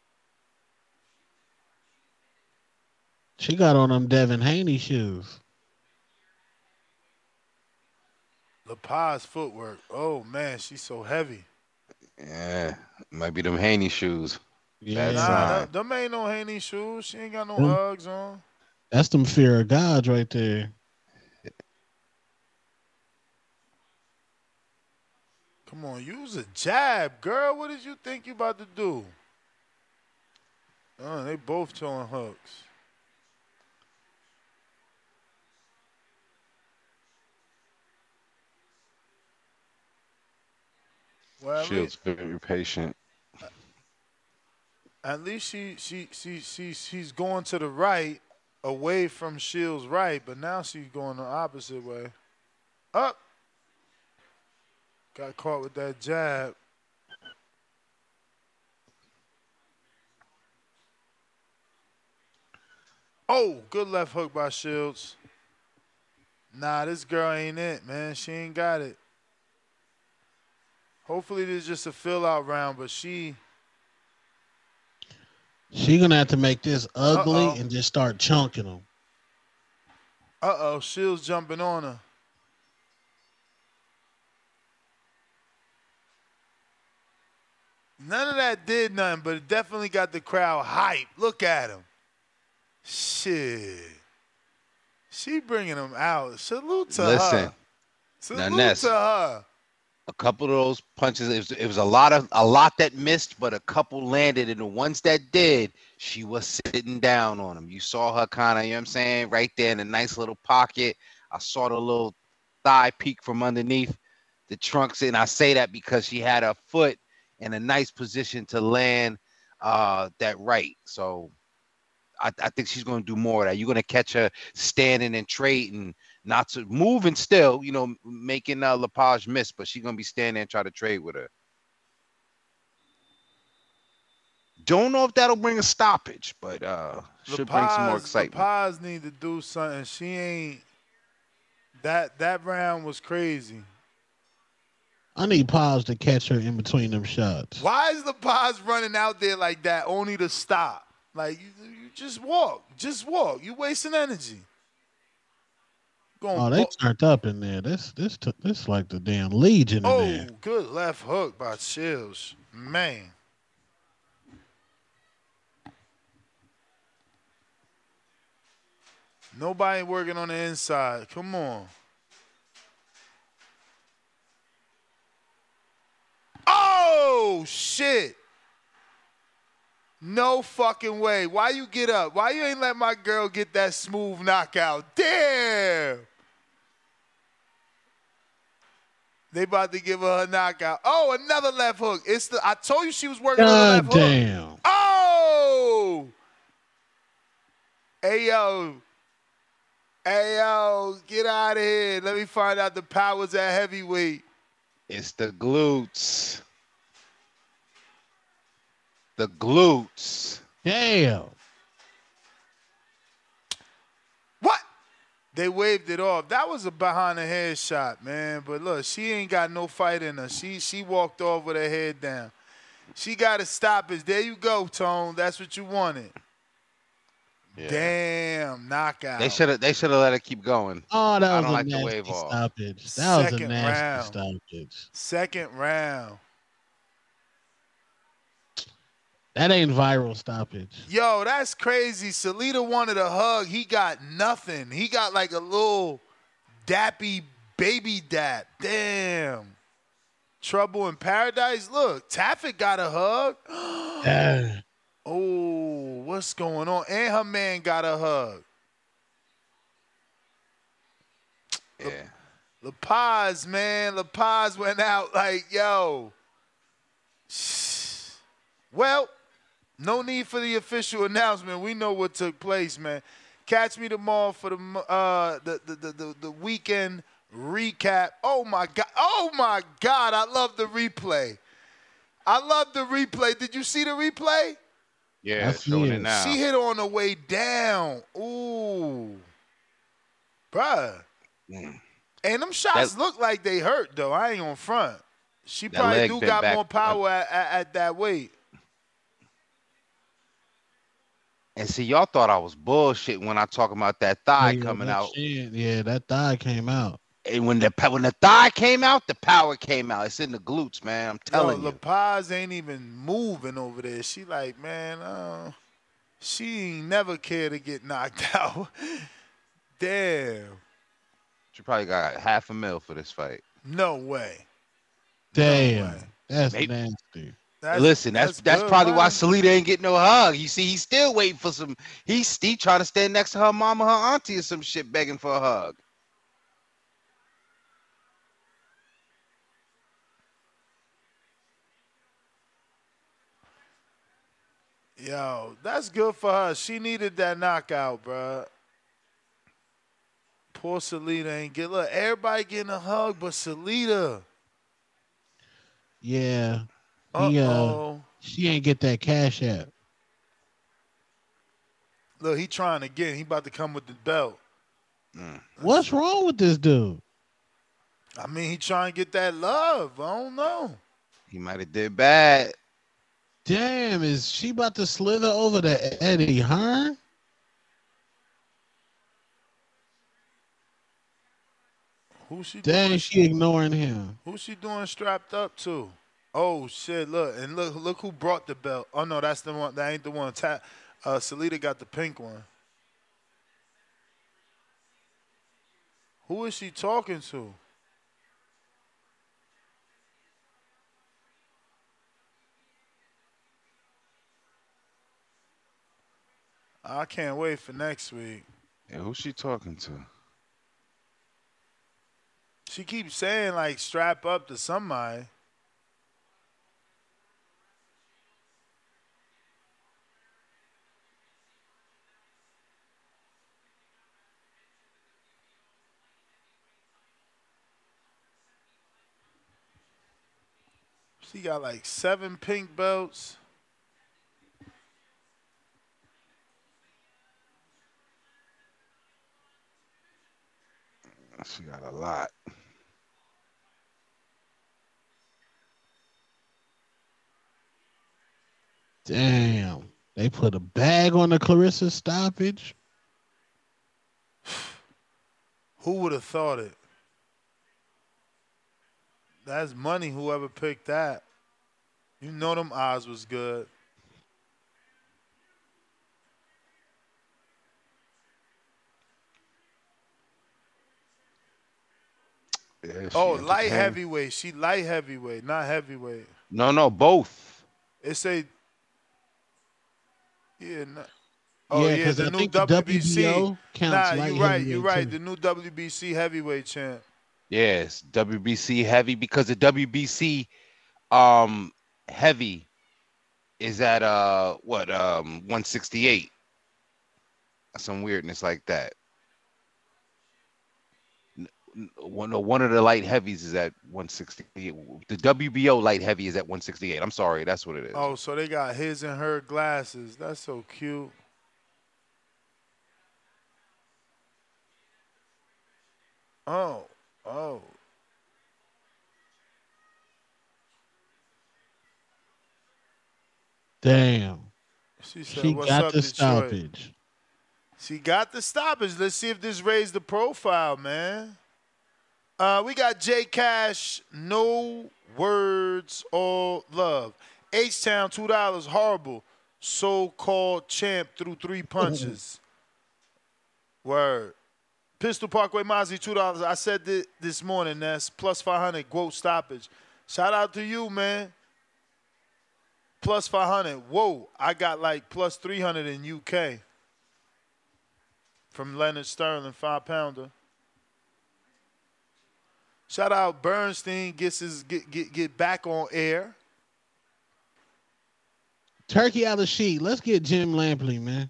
[SPEAKER 17] She got on them Devin Haney shoes.
[SPEAKER 15] La Paz footwork. Oh man, she's so heavy.
[SPEAKER 16] Yeah, might be them Haney shoes.
[SPEAKER 17] Yeah.
[SPEAKER 16] Bad
[SPEAKER 15] Nah,
[SPEAKER 16] sign.
[SPEAKER 15] them, them ain't no Haney shoes. She ain't got no
[SPEAKER 17] Mm.
[SPEAKER 15] Uggs on.
[SPEAKER 17] That's them fear of gods right there.
[SPEAKER 15] Come on, use a jab, girl. What did you think you about to do? Oh, they both throwing hooks. Well, at
[SPEAKER 16] Shields
[SPEAKER 15] least,
[SPEAKER 16] very patient.
[SPEAKER 15] at least she she she she she's going to the right, away from Shields' right, but now she's going the opposite way. Up. Got caught with that jab. Oh, good left hook by Shields. Nah, this girl ain't it, man. She ain't got it. Hopefully this is just a fill-out round, but she...
[SPEAKER 17] She gonna have to make this ugly
[SPEAKER 15] Uh-oh.
[SPEAKER 17] and just start chunking them.
[SPEAKER 15] Uh-oh, Shields jumping on her. None of that did nothing, but it definitely got the crowd hyped. Look at him. Shit. She bringing him out. Salute to
[SPEAKER 16] Listen,
[SPEAKER 15] her. Salute
[SPEAKER 16] Ness,
[SPEAKER 15] to her.
[SPEAKER 16] a couple of those punches, it was, it was a lot of a lot that missed, but a couple landed, and the ones that did, she was sitting down on them. You saw her kind of, you know what I'm saying, right there in a nice little pocket. I saw the little thigh peek from underneath the trunks, and I say that because she had her foot in a nice position to land uh, that right. So I, I think she's going to do more of that. You're going to catch her standing and trading, not to moving still, you know, making uh, Lepage miss, but she's going to be standing and try to trade with her. Don't know if that'll bring a stoppage, but uh, should bring some more excitement.
[SPEAKER 15] Paz need to do something. She ain't. That that round was crazy.
[SPEAKER 17] I need Paz to catch her in between them shots.
[SPEAKER 15] Why is the Paz running out there like that only to stop? Like, you, you just walk. Just walk. You wasting energy. Going
[SPEAKER 17] Oh, they
[SPEAKER 15] bo-
[SPEAKER 17] turned up in there. This this t- this like the damn Legion in
[SPEAKER 15] oh,
[SPEAKER 17] there.
[SPEAKER 15] good left hook by Shields. Man. Nobody working on the inside. Come on. Oh, shit. No fucking way. Why you get up? Why you ain't let my girl get that smooth knockout? Damn. They about to give her a knockout. Oh, another left hook. It's the. I told you she was working on the
[SPEAKER 17] God
[SPEAKER 15] left hook.
[SPEAKER 17] damn.
[SPEAKER 15] Oh. Hey, yo. Hey, yo. Get out of here. Let me find out the powers at heavyweight.
[SPEAKER 16] It's the glutes. The glutes.
[SPEAKER 17] Damn.
[SPEAKER 15] What? They waved it off. That was a behind the head shot, man. But look, she ain't got no fight in her. She she walked off with her head down. She got to stop it. There you go, Tone. That's what you wanted.
[SPEAKER 16] Yeah.
[SPEAKER 15] Damn, knockout.
[SPEAKER 16] They should have. They should have let her keep going.
[SPEAKER 17] Oh, that
[SPEAKER 16] I
[SPEAKER 17] was
[SPEAKER 16] don't
[SPEAKER 17] a
[SPEAKER 16] like the
[SPEAKER 17] nasty
[SPEAKER 16] wave off.
[SPEAKER 17] stoppage. That was a
[SPEAKER 15] Second
[SPEAKER 17] nasty
[SPEAKER 15] round.
[SPEAKER 17] stoppage.
[SPEAKER 15] Second round.
[SPEAKER 17] That ain't viral stoppage.
[SPEAKER 15] Yo, that's crazy. Salita wanted a hug. He got nothing. He got like a little dappy baby dap. Damn. Trouble in Paradise. Look, Taffet got a hug.
[SPEAKER 17] Yeah.
[SPEAKER 15] Oh, what's going on? And her man got a hug.
[SPEAKER 16] Yeah.
[SPEAKER 15] La Paz, man. La Paz went out like, yo. Well, no need for the official announcement. We know what took place, man. Catch me tomorrow for the uh, the, the, the, the, the weekend recap. Oh, my God. Oh, my God. I love the replay. I love the replay. Did you see the replay?
[SPEAKER 16] Yeah, it's showing it now.
[SPEAKER 15] She hit on the way down. Ooh. Bruh.
[SPEAKER 16] Mm.
[SPEAKER 15] And them shots
[SPEAKER 16] That-
[SPEAKER 15] look like they hurt, though. I ain't on front. She
[SPEAKER 16] That
[SPEAKER 15] probably
[SPEAKER 16] leg
[SPEAKER 15] do
[SPEAKER 16] bent
[SPEAKER 15] got
[SPEAKER 16] back
[SPEAKER 15] more power at, at, at that weight.
[SPEAKER 16] And see, y'all thought I was bullshit when I talk about that thigh
[SPEAKER 17] Yeah,
[SPEAKER 16] coming
[SPEAKER 17] that
[SPEAKER 16] out.
[SPEAKER 17] shit- yeah, that thigh came out.
[SPEAKER 16] And when the pa- when the thigh came out, the power came out. It's in the glutes, man. I'm telling
[SPEAKER 15] Yo, La
[SPEAKER 16] you.
[SPEAKER 15] Paz ain't even moving over there. She like, man, uh, she ain't never care to get knocked out. Damn.
[SPEAKER 16] She probably got half a mil for this fight.
[SPEAKER 15] No way.
[SPEAKER 17] Damn, that's
[SPEAKER 16] Maybe-
[SPEAKER 17] nasty.
[SPEAKER 15] That's,
[SPEAKER 16] Listen, that's that's,
[SPEAKER 15] good
[SPEAKER 16] probably why
[SPEAKER 15] money.
[SPEAKER 16] Salita ain't getting no hug. You see, he's still waiting for some. He's still trying to stand next to her mama, her auntie, or some shit, begging for a hug.
[SPEAKER 15] Yo, that's good for her. She needed that knockout, bruh. Poor Salita ain't get. Look, everybody getting a hug, but Salita.
[SPEAKER 17] Yeah, he, uh,
[SPEAKER 15] Uh-oh.
[SPEAKER 17] she ain't get that cash app.
[SPEAKER 15] Look, he trying again. He about to come with the belt.
[SPEAKER 17] What's wrong with this dude?
[SPEAKER 15] I mean, he trying to get that love. I don't know.
[SPEAKER 16] He might have did bad.
[SPEAKER 17] Damn, is she about to slither over to Eddie Hearn?
[SPEAKER 15] Who's she
[SPEAKER 17] Dang,
[SPEAKER 15] doing?
[SPEAKER 17] she ignoring him.
[SPEAKER 15] Who's she doing strapped up to? Oh shit! Look and look, look who brought the belt. Oh no, that's the one. That ain't the one. Ta- uh, Salita got the pink one. Who is she talking to? I can't wait for next week.
[SPEAKER 16] Yeah, who's she talking to?
[SPEAKER 15] She keeps saying like strap up to somebody. She got like seven pink belts.
[SPEAKER 16] She got a lot.
[SPEAKER 17] Damn, they put a bag on the Clarissa stoppage.
[SPEAKER 15] Who would have thought it? That's money, whoever picked that. You know them odds was good.
[SPEAKER 16] Yeah, she
[SPEAKER 15] Oh, light
[SPEAKER 16] entertained.
[SPEAKER 15] heavyweight. She light heavyweight, not heavyweight.
[SPEAKER 16] No, no, both.
[SPEAKER 15] It say, yeah, no, oh
[SPEAKER 17] Yeah,
[SPEAKER 15] yeah,
[SPEAKER 17] 'cause
[SPEAKER 15] the
[SPEAKER 17] I
[SPEAKER 15] new
[SPEAKER 17] think the
[SPEAKER 15] W B C.
[SPEAKER 17] W B O counts
[SPEAKER 15] Nah,
[SPEAKER 17] light
[SPEAKER 15] you right, you
[SPEAKER 17] heavyweight,
[SPEAKER 15] right.
[SPEAKER 17] too.
[SPEAKER 15] The new W B C heavyweight champ.
[SPEAKER 16] Yes, W B C heavy because the W B C um heavy is at uh what um one sixty-eight. Some weirdness like that. N- n- One, no, one of the light heavies is at one sixty-eight. The W B O light heavy is at one sixty-eight. I'm sorry, that's what it is.
[SPEAKER 15] Oh, so they got his and her glasses. That's so cute. Oh, oh.
[SPEAKER 17] Damn,
[SPEAKER 15] She said,
[SPEAKER 17] she
[SPEAKER 15] "What's
[SPEAKER 17] got
[SPEAKER 15] up,
[SPEAKER 17] the
[SPEAKER 15] Detroit?"
[SPEAKER 17] stoppage.
[SPEAKER 15] She got the stoppage. Let's see if this raised the profile, man. Uh, we got J Cash, No Words, All Love. H-Town, two dollars. Horrible. So-called champ threw three punches. Word. Pistol Parkway Mozzie, two dollars. I said this, this morning, that's plus five hundred, quote stoppage. Shout out to you, man. Plus five hundred. Whoa, I got like plus three hundred in U K. From Leonard Sterling, five-pounder. Shout out Bernstein, gets his get, get, get back on air.
[SPEAKER 17] Turkey out of sheet. Let's get Jim Lampley, man.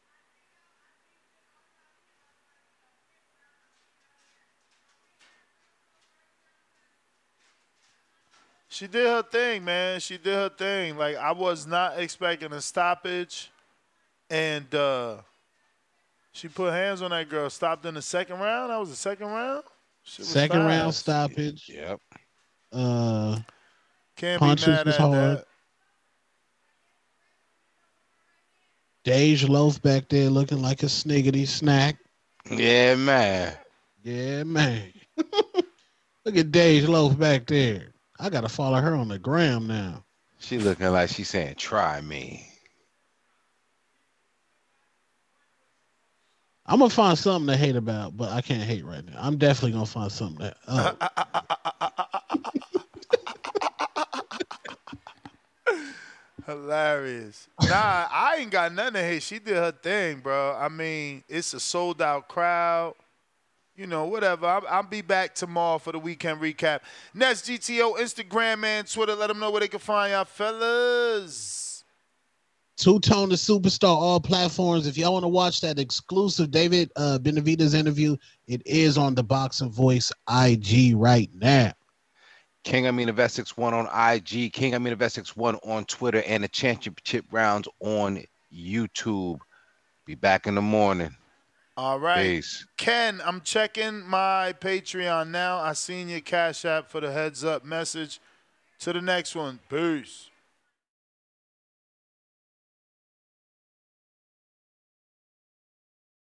[SPEAKER 15] She did her thing, man. She did her thing. Like, I was not expecting a stoppage. And uh, she put hands on that girl. Stopped in the second round. That was the second round?
[SPEAKER 17] Second
[SPEAKER 15] fast.
[SPEAKER 17] round stoppage.
[SPEAKER 16] Yep.
[SPEAKER 17] Uh,
[SPEAKER 15] Can't
[SPEAKER 17] punches
[SPEAKER 15] be mad
[SPEAKER 17] was
[SPEAKER 15] at
[SPEAKER 17] hard.
[SPEAKER 15] that.
[SPEAKER 17] Dej Loaf back there looking like a sniggity snack.
[SPEAKER 16] Yeah, man.
[SPEAKER 17] Yeah, man. Look at Dej Loaf back there. I got to follow her on the gram now.
[SPEAKER 16] She looking like she's saying, try me.
[SPEAKER 17] I'm going to find something to hate about, but I can't hate right now. I'm definitely going to find something that... Oh.
[SPEAKER 15] Hilarious. Nah, I ain't got nothing to hate. She did her thing, bro. I mean, it's a sold-out crowd. You know, whatever. I'll, I'll be back tomorrow for the weekend recap. Next, G T O, Instagram, and Twitter. Let them know where they can find y'all, fellas.
[SPEAKER 17] Two-Tone the Superstar, all platforms. If y'all want to watch that exclusive David uh, Benavidez interview, it is on the Boxing Voice I G right now.
[SPEAKER 16] King Amin of Essex one on I G, King Amin of Essex one on Twitter, and the championship rounds on YouTube. Be back in the morning.
[SPEAKER 15] All right.
[SPEAKER 16] Peace.
[SPEAKER 15] Ken, I'm checking my Patreon now. I seen your Cash App for the heads up message. To the next one. Peace.